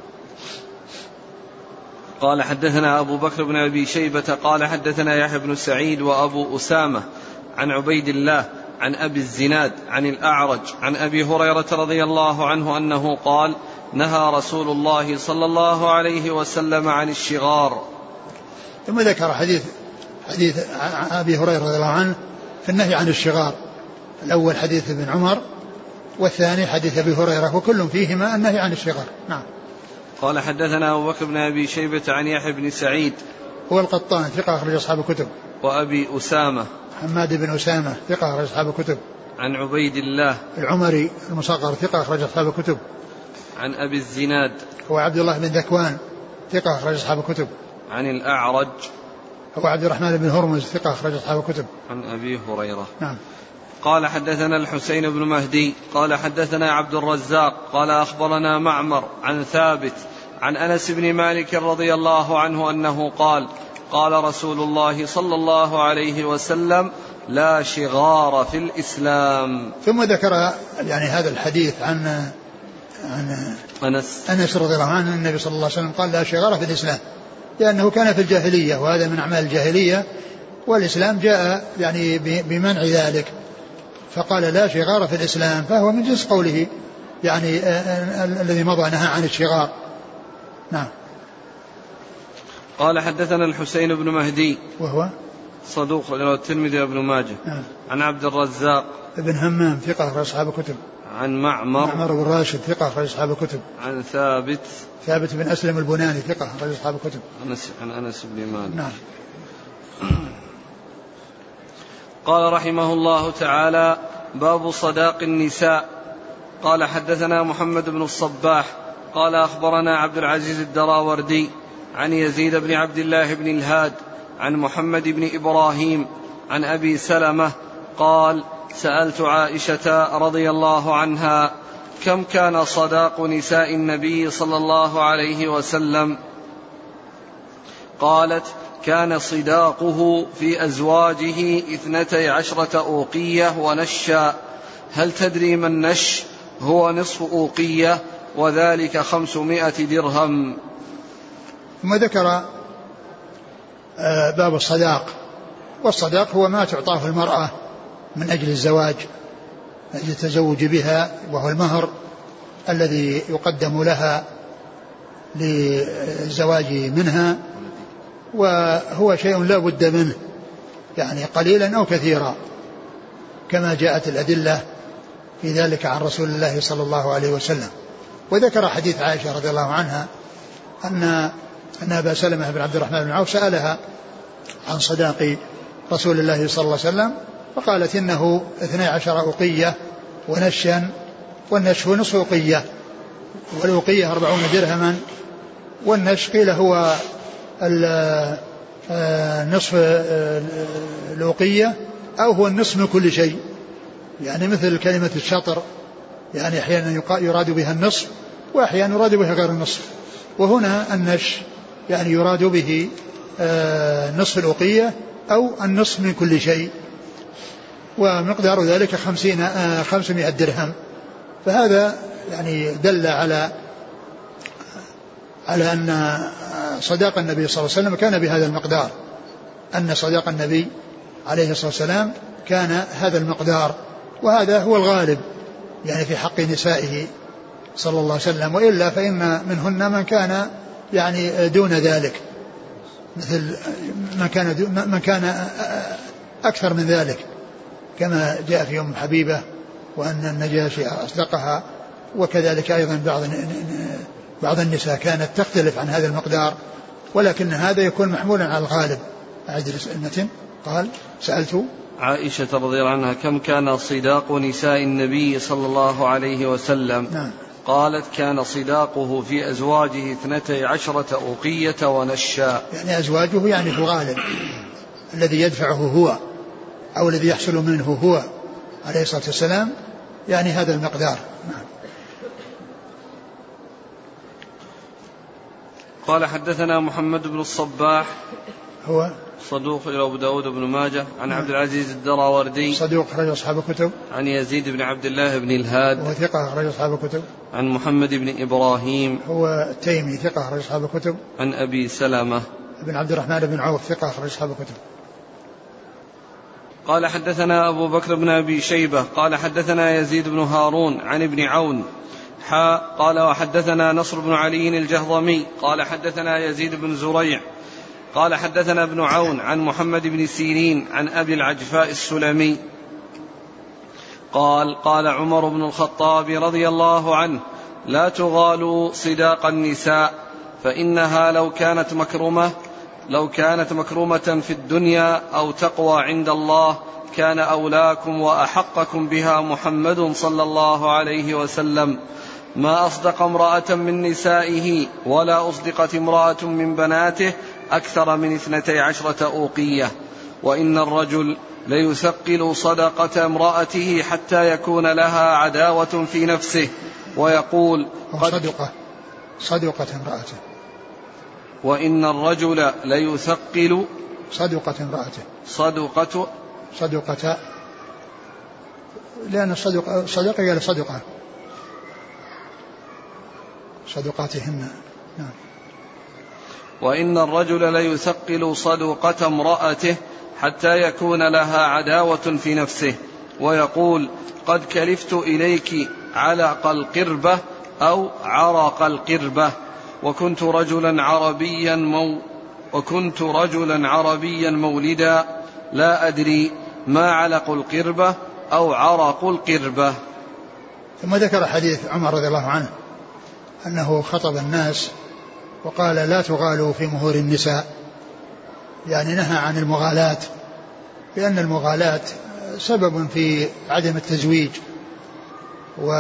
قال حدثنا أبو بكر بن أبي شيبة قال حدثنا يحيى بن سعيد وأبو أسامة عن عبيد الله عن أبي الزناد عن الأعرج عن أبي هريرة رضي الله عنه أنه قال نهى رسول الله صلى الله عليه وسلم عن الشغار. ثم ذكر حديث حديث أبي هريرة رضي الله عنه في النهي عن الشغار، الأول حديث ابن عمر والثاني حديث أبي هريرة، وكل فيهما النهي عن الشغار. نعم. قال حدثنا أبو بكر بن أبي شيبة عن يحيى بن سعيد هو القطان ثقة أخرج أصحاب الكتب. وأبي أسامة حماد بن أسامة ثقة أخرج أصحاب الكتب. عن عبيد الله العمري المصغر ثقة أخرج أصحاب الكتب. عن أبي الزناد هو عبد الله بن ذكوان ثقة أخرج أصحاب الكتب. عن الأعرج هو عبد الرحمن بن هرمز ثقة أخرج أصحاب الكتب. عن أبي هريرة. نعم. قال حدثنا الحسين بن مهدي قال حدثنا عبد الرزاق قال أخبرنا معمر عن ثابت عن أنس بن مالك رضي الله عنه أنه قال قال رسول الله صلى الله عليه وسلم لا شغار في الإسلام. ثم ذكر يعني هذا الحديث عن عن أنس أنس رضي الله عنه النبي صلى الله عليه وسلم قال لا شغار في الإسلام، لأنه كان في الجاهلية وهذا من أعمال الجاهلية، والإسلام جاء يعني بمنع ذلك، فقال لا شغار في الإسلام، فهو من جنس قوله يعني الذي مضى نهى عن الشغار. نعم. قال حدثنا الحسين بن مهدي وهو صدوق رواه الترمذي وابن ماجه. نعم. عن عبد الرزاق ابن همام ثقة أخرج أصحاب الكتب. عن معمر معمر بن راشد ثقة أخرج أصحاب الكتب. عن ثابت ثابت بن أسلم البناني ثقة أخرج أصحاب الكتب. عن أنس بن مالك. نعم. قال رحمه الله تعالى باب صداق النساء. قال حدثنا محمد بن الصباح قال أخبرنا عبد العزيز الدراوردي عن يزيد بن عبد الله بن الهاد عن محمد بن إبراهيم عن أبي سلمة قال سألت عائشة رضي الله عنها كم كان صداق نساء النبي صلى الله عليه وسلم؟ قالت كان صداقه في أزواجه اثنتي عشرة أوقية ونشا. هل تدري ما النش؟ هو نصف أوقية وذلك خمسمائة درهم. ثم ذكر باب الصداق، والصداق هو ما تعطاه المرأة من أجل الزواج، من أجل التزوج بها، وهو المهر الذي يقدم لها للزواج منها، وهو شيء لا بد منه يعني قليلا أو كثيرا، كما جاءت الأدلة في ذلك عن رسول الله صلى الله عليه وسلم. وذكر حديث عائشة رضي الله عنها أن أن أبا سلمة بن عبد الرحمن بن عوف سألها عن صداق رسول الله صلى الله عليه وسلم، فقالت إنه اثني عشر أوقية ونشا، والنش هو نصف أوقية، والأوقية أربعون درهما، والنش قيل هو نصف الأوقية أو هو النصف من كل شيء، يعني مثل كلمة الشطر، يعني أحيانا يراد بها النصف وأحيانا يراد بها غير النصف، وهنا النش يعني يراد به نصف الأوقية أو النصف من كل شيء، ومقدار ذلك خمسين خمسمائة درهم. فهذا يعني دل على على أن صداق النبي صلى الله عليه وسلم كان بهذا المقدار، أن صداق النبي عليه الصلاة والسلام كان هذا المقدار، وهذا هو الغالب يعني في حق نسائه صلى الله عليه وسلم، وإلا فإن منهن من كان يعني دون ذلك، مثل من كان من كان أكثر من ذلك، كما جاء في أم حبيبة وأن النجاشي أصدقها، وكذلك أيضا بعض بعض النساء كانت تختلف عن هذا المقدار، ولكن هذا يكون محمولا على الغالب. أعد المتن. قال سألت عائشة رضي الله عنها كم كان صداق نساء النبي صلى الله عليه وسلم؟ نعم. قالت كان صداقه في أزواجه اثنتي عشرة أوقية ونشا، يعني أزواجه يعني في الغالب الذي يدفعه هو أو الذي يحصل منه هو عليه الصلاة والسلام، يعني هذا المقدار. نعم. قال حدثنا محمد بن الصباح هو صدوق إلى أبو داود بن ماجه. عن عبد العزيز الدراوردي صدوق أخرج أصحاب الكتب. عن يزيد بن عبد الله بن الهاد وهو ثقة أخرج أصحاب الكتب. عن محمد بن إبراهيم هو التيمي ثقة أخرج أصحاب الكتب. عن أبي سلمة بن عبد الرحمن بن عوف ثقة أخرج أصحاب الكتب. قال حدثنا أبو بكر بن أبي شيبة قال حدثنا يزيد بن هارون عن ابن عون حاء قال وحدثنا نصر بن علي الجهضمي قال حدثنا يزيد بن زريع قال حدثنا ابن عون عن محمد بن سيرين عن أبي العجفاء السلمي قال قال عمر بن الخطاب رضي الله عنه لا تغالوا صداق النساء فإنها لو كانت مكرمة لو كانت مكرمة في الدنيا أو تقوى عند الله كان أولاكم وأحقكم بها محمد صلى الله عليه وسلم ما أصدق امرأة من نسائه ولا أصدقت امرأة من بناته أكثر من اثنتي عشرة أوقية وإن الرجل ليثقل صدقة امرأته حتى يكون لها عداوة في نفسه ويقول قد صدقة صدقة امرأته وإن الرجل ليثقل صدقة امرأته صدقة صدقة لأن الصدقة صدقة هي صدقة صدقاتهن. نعم. وإن الرجل ليثقل صدقة امرأته حتى يكون لها عداوة في نفسه ويقول قد كلفت إليك علق القربة أو عرق القربة وكنت رجلا عربيا مو وكنت رجلا عربيا مولدا لا أدري ما علق القربة أو عرق القربة. ثم ذكر حديث عمر رضي الله عنه أنه خطب الناس وقال لا تغالوا في مهور النساء، يعني نهى عن المغالاة، لأن المغالاة سبب في عدم التزويج و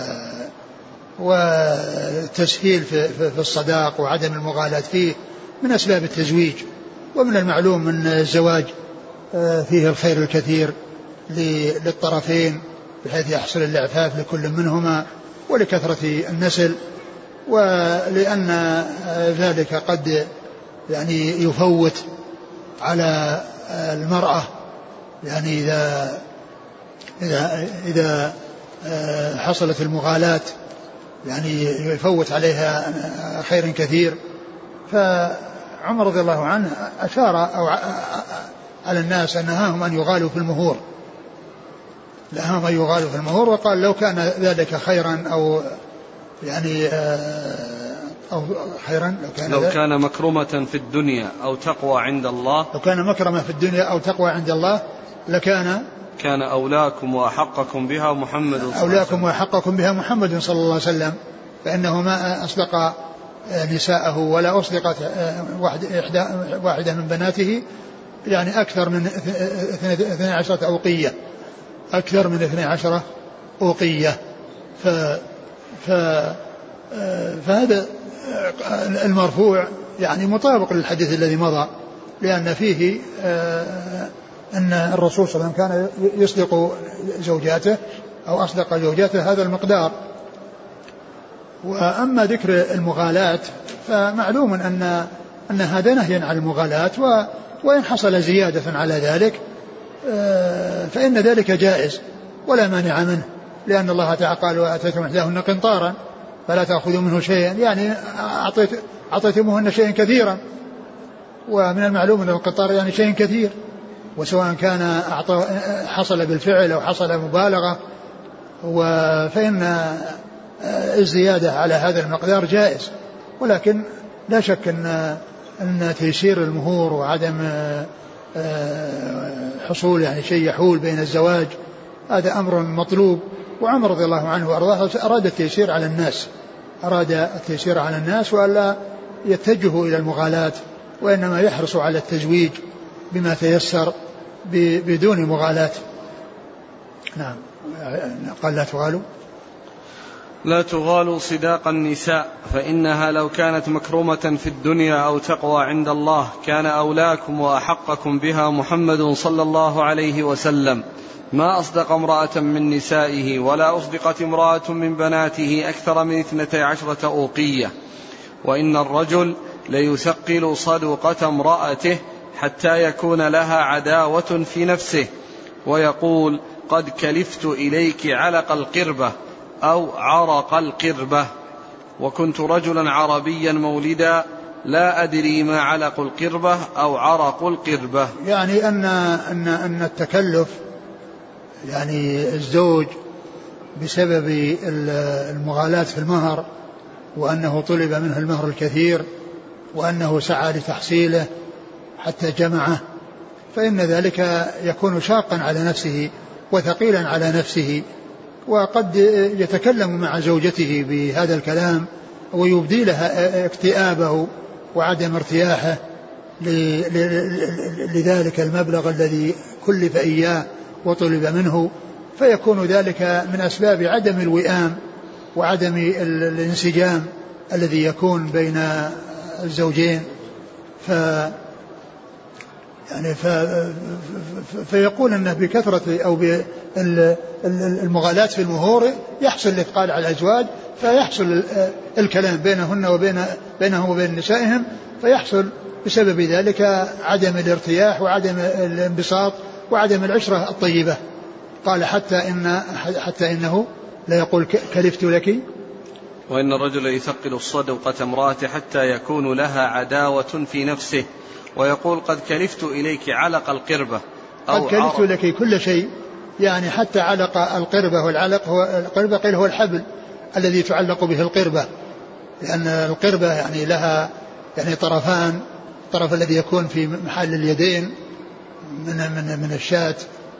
وتسهيل في, في الصداق وعدم المغالاة فيه من أسباب التزويج. ومن المعلوم أن الزواج فيه الخير الكثير للطرفين بحيث يحصل الإعفاف لكل منهما ولكثرة النسل، ولأن ذلك قد يعني يفوت على المرأة، يعني إذا إذا إذا حصلت المغالاة يعني يفوت عليها خير كثير. فعمر رضي الله عنه أشار أو على الناس أن نهاهم أن يغالوا في المهور، نهاهم أن يغالوا في المهور، وقال لو كان ذلك خيرا أو يعني أو خيرا لو كان, لو كان مكرمة في الدنيا أو تقوى عند الله لو كان مكرمة في الدنيا أو تقوى عند الله لكان كان أولاكم وأحقكم بها محمد صلى الله عليه وسلم أولاكم وأحقكم بها محمد صلى الله عليه وسلم، فإنه ما أصدق نساءه ولا أصدقت واحدة من بناته يعني أكثر من اثني عشرة أوقية أكثر من اثني عشرة أوقية. ف ف فهذا المرفوع يعني مطابق للحديث الذي مضى، لأن فيه أن الرسول صلى الله عليه وسلم كان يصدق زوجاته أو أصدق زوجاته هذا المقدار. وأما ذكر المغالاة فمعلوم أن أن هذا نهي عن المغالاة، وإن حصل زيادة على ذلك فإن ذلك جائز ولا مانع منه، لأن الله تعالى قال وآتيتم إحداهن قنطارا فلا تأخذوا منه شيئا، يعني أعطيت أعطيتموهن شيئا كثيرا، ومن المعلوم أن القنطار يعني شيء كثير، وسواء كان حصل بالفعل أو حصل مبالغة، فإن الزيادة على هذا المقدار جائز. ولكن لا شك أن أن تيسير المهور وعدم حصول يعني شيء يحول بين الزواج هذا أمر مطلوب. وعمر رضي الله عنه وأرضاه أراد التيسير على الناس أراد التيسير على الناس وألا يتجهوا إلى المغالاة، وإنما يحرص على التزويج بما تيسر بدون مغالاة. نعم. قال لا تغالوا لا تغالوا صداق النساء فإنها لو كانت مكرمة في الدنيا أو تقوى عند الله كان أولاكم وأحقكم بها محمد صلى الله عليه وسلم ما أصدق امرأة من نسائه ولا أصدقت امرأة من بناته أكثر من اثنتي عشرة أوقية وإن الرجل ليثقل صدقة امرأته حتى يكون لها عداوة في نفسه، ويقول قد كلفت إليك علق القربة أو عرق القربة، وكنت رجلا عربيا مولدا لا أدري ما علق القربة أو عرق القربة. يعني أن, أن, أن التكلف يعني الزوج بسبب المغالاة في المهر، وأنه طلب منه المهر الكثير، وأنه سعى لتحصيله حتى جمعه، فإن ذلك يكون شاقا على نفسه وثقيلا على نفسه، وقد يتكلم مع زوجته بهذا الكلام ويبدي لها اكتئابه وعدم ارتياحه لذلك المبلغ الذي كلف إياه وطلب منه، فيكون ذلك من أسباب عدم الوئام وعدم الانسجام الذي يكون بين الزوجين. ف يعني ف... فيقول أنه بكثرة أو بالمغالاة في المهور يحصل الإثقال على الأزواج، فيحصل الكلام بينهن وبين بينهم وبين نسائهم، فيحصل بسبب ذلك عدم الارتياح وعدم الانبساط وعدم العشرة الطيبة. قال حتى إن حتى إنه لا يقول كلفت لك، وإن الرجل يثقل الصدقة امرأته حتى يكون لها عداوة في نفسه، ويقول قد كلفت إليك علق القربة أو قد كلفت لك كل شيء، يعني حتى علق القربة، والعلق هو القربة قيل هو الحبل الذي تعلق به القربة، لأن القربة يعني لها يعني طرفان، الطرف الذي يكون في محل اليدين من من من الشاة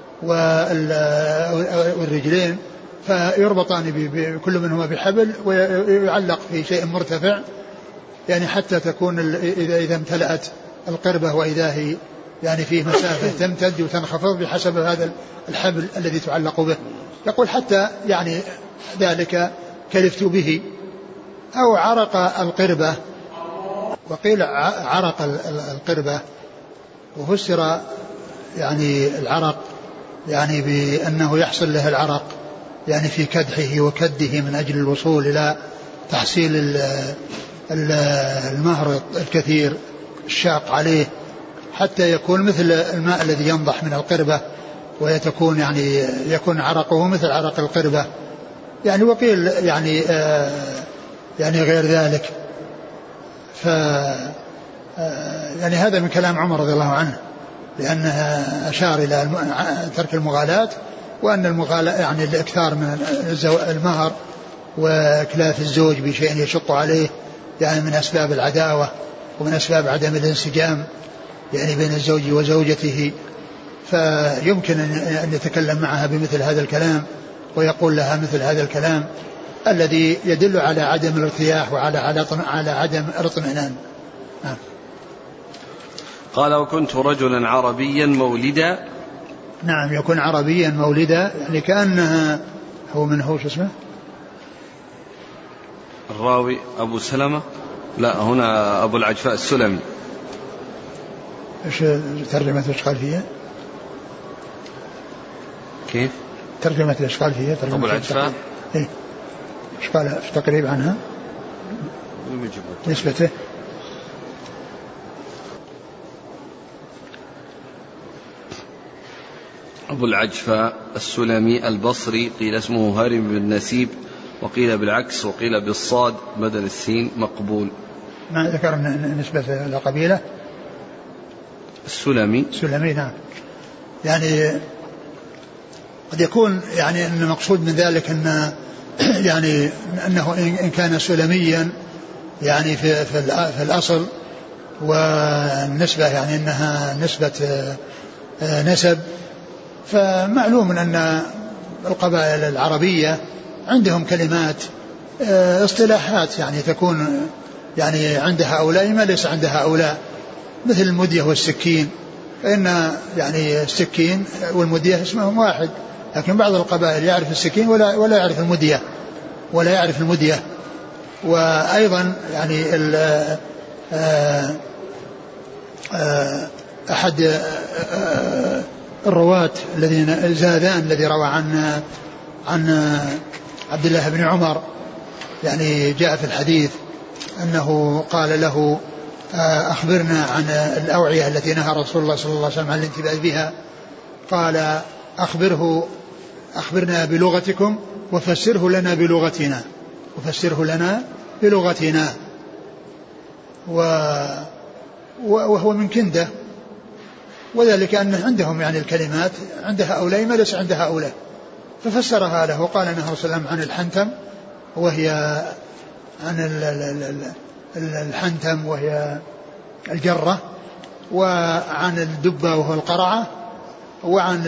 والرجلين، فيربطان بكل منهما بحبل ويعلق في شيء مرتفع، يعني حتى تكون إذا إذا امتلأت القربة وإذا هي يعني فيه مسافة تمتد وتنخفض بحسب هذا الحبل الذي تعلق به. يقول حتى يعني ذلك كلفت به أو عرق القربة، وقيل عرق القربة، وفسر يعني العرق يعني بأنه يحصل له العرق يعني في كدحه وكده من أجل الوصول إلى تحصيل المهر الكثير الشاق عليه، حتى يكون مثل الماء الذي ينضح من القربة ويتكون يعني يكون عرقه مثل عرق القربة يعني. وقيل يعني آه يعني غير ذلك. ف يعني هذا من كلام عمر رضي الله عنه، لأنه أشار إلى ترك المغالاة، وأن المغالاة يعني الإكثار من المهر وإكلاف الزوج بشيء يشق عليه يعني من أسباب العداوة ومن أسباب عدم الانسجام يعني بين الزوج وزوجته، فيمكن أن يتكلم معها بمثل هذا الكلام ويقول لها مثل هذا الكلام الذي يدل على عدم الارتياح وعلى على عدم الاطمئنان. نعم. قال وكنت رجلا عربيا مولدا. نعم، يكون عربيا مولدا يعني كأنها هو من هو شو اسمه الراوي أبو سلمة، لا هنا أبو العجفاء السلمي. إيش ترجمة إيش قال فيها؟ كيف ترجمة إيش قال فيها؟ أبو العجفاء إيه إيش قال في تقريب عنها نسبته؟ أبو العجفاء السلمي البصري، قيل اسمه هارم بن نسيب، وقيل بالعكس، وقيل بالصاد بدل السين، مقبول. ما ذكر نسبة إلى قبيلة السلمي سلمي. نعم، يعني قد يكون يعني أن المقصود من ذلك أن يعني أنه إن كان سلميا يعني في في الأصل، والنسبة يعني أنها نسبة نسب، فمعلوم أن القبائل العربية عندهم كلمات اصطلاحات يعني تكون يعني عند هؤلاء ما ليس عند هؤلاء، مثل المدية والسكين، فإن يعني السكين والمدية اسمهم واحد، لكن بعض القبائل يعرف السكين ولا ولا يعرف المدية ولا يعرف المدية. وأيضا يعني أحد الرواة الذين زادان الذي روى عن عن عبد الله بن عمر يعني جاء في الحديث أنه قال له أخبرنا عن الأوعية التي نهى رسول الله صلى الله عليه وسلم عن الانتباه بها. قال أخبره أخبرنا بلغتكم وفسره لنا بلغتنا وفسره لنا بلغتنا وهو من كندة، وذلك أن عندهم يعني الكلمات عند هؤلاء ما ليس عند هؤلاء، ففسرها له. قال نهى صلى الله عليه وسلم عن الحنتم وهي عن الحنتم وهي الجرة، وعن الدبة وهو القرعة، وعن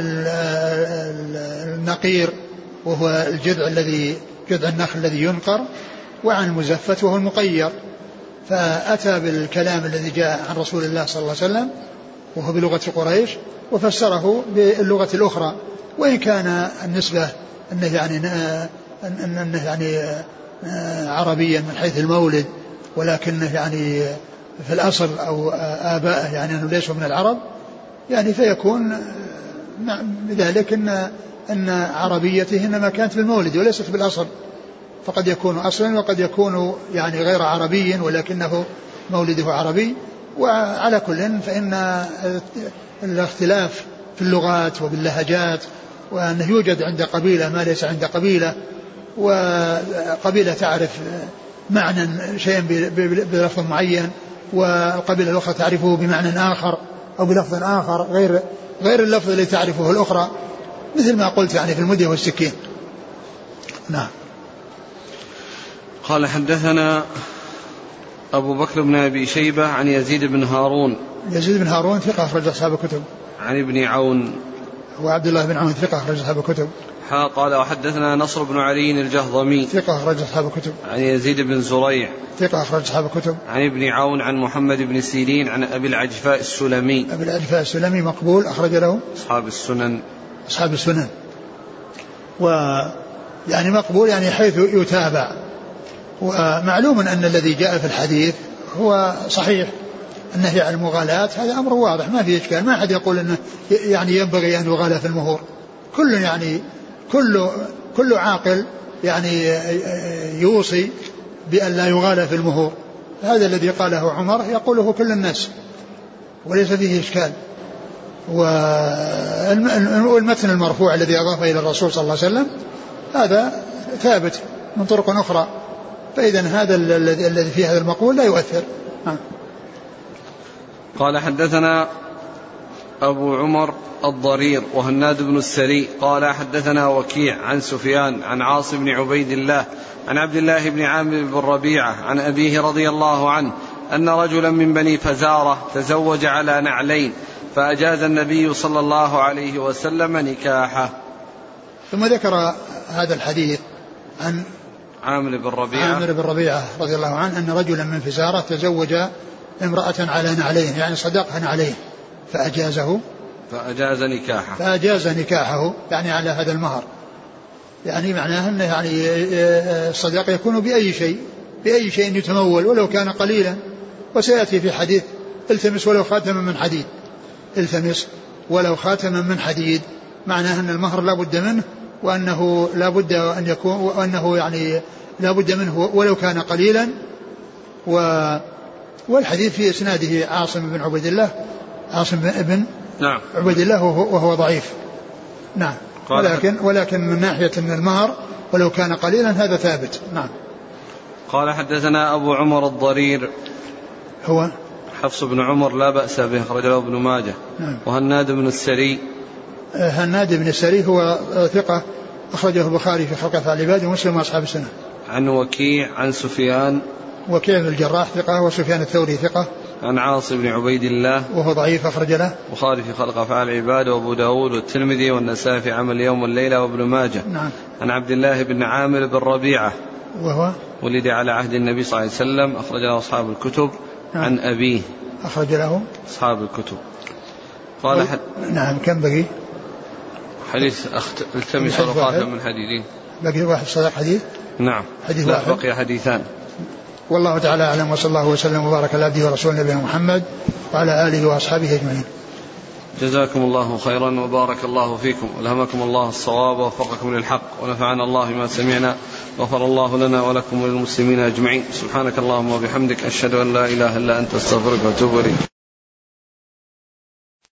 النقير وهو الجذع الذي جذع النخل الذي ينقر، وعن المزفت وهو المقير. فأتى بالكلام الذي جاء عن رسول الله صلى الله عليه وسلم وهو بلغة قريش، وفسره باللغة الأخرى، وإن كان النسبة أنه يعني أنه يعني عربيا من حيث المولد، ولكنه يعني في الأصل أو آبائه يعني أنه ليسوا من العرب، يعني فيكون بذلك أن أن عربيته إنما كانت في المولد وليست بالأصل، فقد يكون أصلا وقد يكون يعني غير عربي ولكنه مولده عربي. وعلى كل فإن الاختلاف في اللغات وباللهجات، وأنه يوجد عند قبيلة ما ليس عند قبيلة، وقبيلة تعرف معنى شيء بلفظ معين والقبيلة الأخرى تعرفه بمعنى آخر أو بلفظ آخر غير غير اللفظ الذي تعرفه الأخرى، مثل ما قلت يعني في المدية والسكين. نعم. قال حدثنا أبو بكر بن أبي شيبة عن يزيد بن هارون. يزيد بن هارون ثقة أخرج أصحاب الكتب. عن ابن عون وعبد الله بن عون ثقة أخرج أصحاب الكتب. قال وحدثنا نصر بن علي الجهضمي ثقة أخرج أصحاب الكتب. عن يزيد بن زريع ثقة أخرج أصحاب الكتب. عن ابن عون عن محمد بن سيرين عن أبي العجفاء السلمي. أبي العجفاء السلمي مقبول أخرج له أصحاب السنن. أصحاب السنن. ويعني مقبول يعني حيث يتابع، ومعلوم أن الذي جاء في الحديث هو صحيح. النهي عن المغالاة هذا أمر واضح ما فيه إشكال، ما أحد يقول أنه يعني ينبغي أن يغالى في المهور. كل يعني كل كل عاقل يعني يوصي بأن لا يغالى في المهور. هذا الذي قاله عمر يقوله كل الناس وليس فيه إشكال. والمتن المرفوع الذي أضاف إلى الرسول صلى الله عليه وسلم هذا ثابت من طرق أخرى، فإذا هذا الذي في هذا المقول لا يؤثر. قال حدثنا أبو عمر الضرير وهناد بن السري قال حدثنا وكيع عن سفيان عن عاصم بن عبيد الله عن عبد الله بن عامر بن ربيعة عن أبيه رضي الله عنه أن رجلا من بني فزارة تزوج على نعلين فأجاز النبي صلى الله عليه وسلم نكاحه. ثم ذكر هذا الحديث عن عامر بن ربيعة عامر بن ربيعة رضي الله عنه أن رجلا من فزارة تزوج امرأة على نعلين، يعني صدقها نعلين فأجازه فأجاز نكاحه فأجاز نكاحه يعني على هذا المهر، يعني معناه أنه يعني الصداق يكون بأي شيء بأي شيء يتمول ولو كان قليلا. وسيأتي في حديث التمس ولو خاتما من حديد، التمس ولو خاتما من حديد، معناه أن المهر لا بد منه، وأنه لا بد أن يكون وأنه يعني لا بد منه ولو كان قليلا. و والحديث في إسناده عاصم بن عبيد الله عاصم بن نعم. عبيد الله وهو ضعيف. نعم. ولكن ولكن من ناحية أن المهر ولو كان قليلا هذا ثابت. نعم. قال حدثنا أبو عمر الضرير هو حفص بن عمر لا بأس به أخرج له ابن ماجه. نعم. وهناد بن السري هناد بن السري هو ثقة أخرجه البخاري في خلق أفعال العباد ومسلم وأصحاب السنة. عن وكيع عن سفيان وكيع بن الجراح ثقة وسفيان الثوري ثقة. عن عاصم بن عبيد الله وهو ضعيف أخرج له البخاري في خلق أفعال العباد وأبو داود والترمذي والنسائي في عمل اليوم والليلة وابن ماجه. نعم. عن عبد الله بن عامر بن ربيعة وهو ولد على عهد النبي صلى الله عليه وسلم أخرج له أصحاب الكتب. نعم. عن أبيه أخرج له أصحاب الكتب. قال حد... نعم. كم بقي حديث أخت... التمس ورقات من حديدين بقي واحد صدق حديث. نعم. حديث لا واحد. بقي حديثان. والله تعالى أعلم وصلى الله وسلم وبارك على عبده ورسوله نبينا محمد وعلى آله وأصحابه أجمعين. جزاكم الله خيرا وبارك الله فيكم، ألهمكم الله الصواب ووفقكم للحق، ونفعنا الله ما سمعنا، غفر الله لنا ولكم وللمسلمين أجمعين. سبحانك اللهم وبحمدك، أشهد أن لا إله إلا أنت، أستغفرك وأتوب إليك.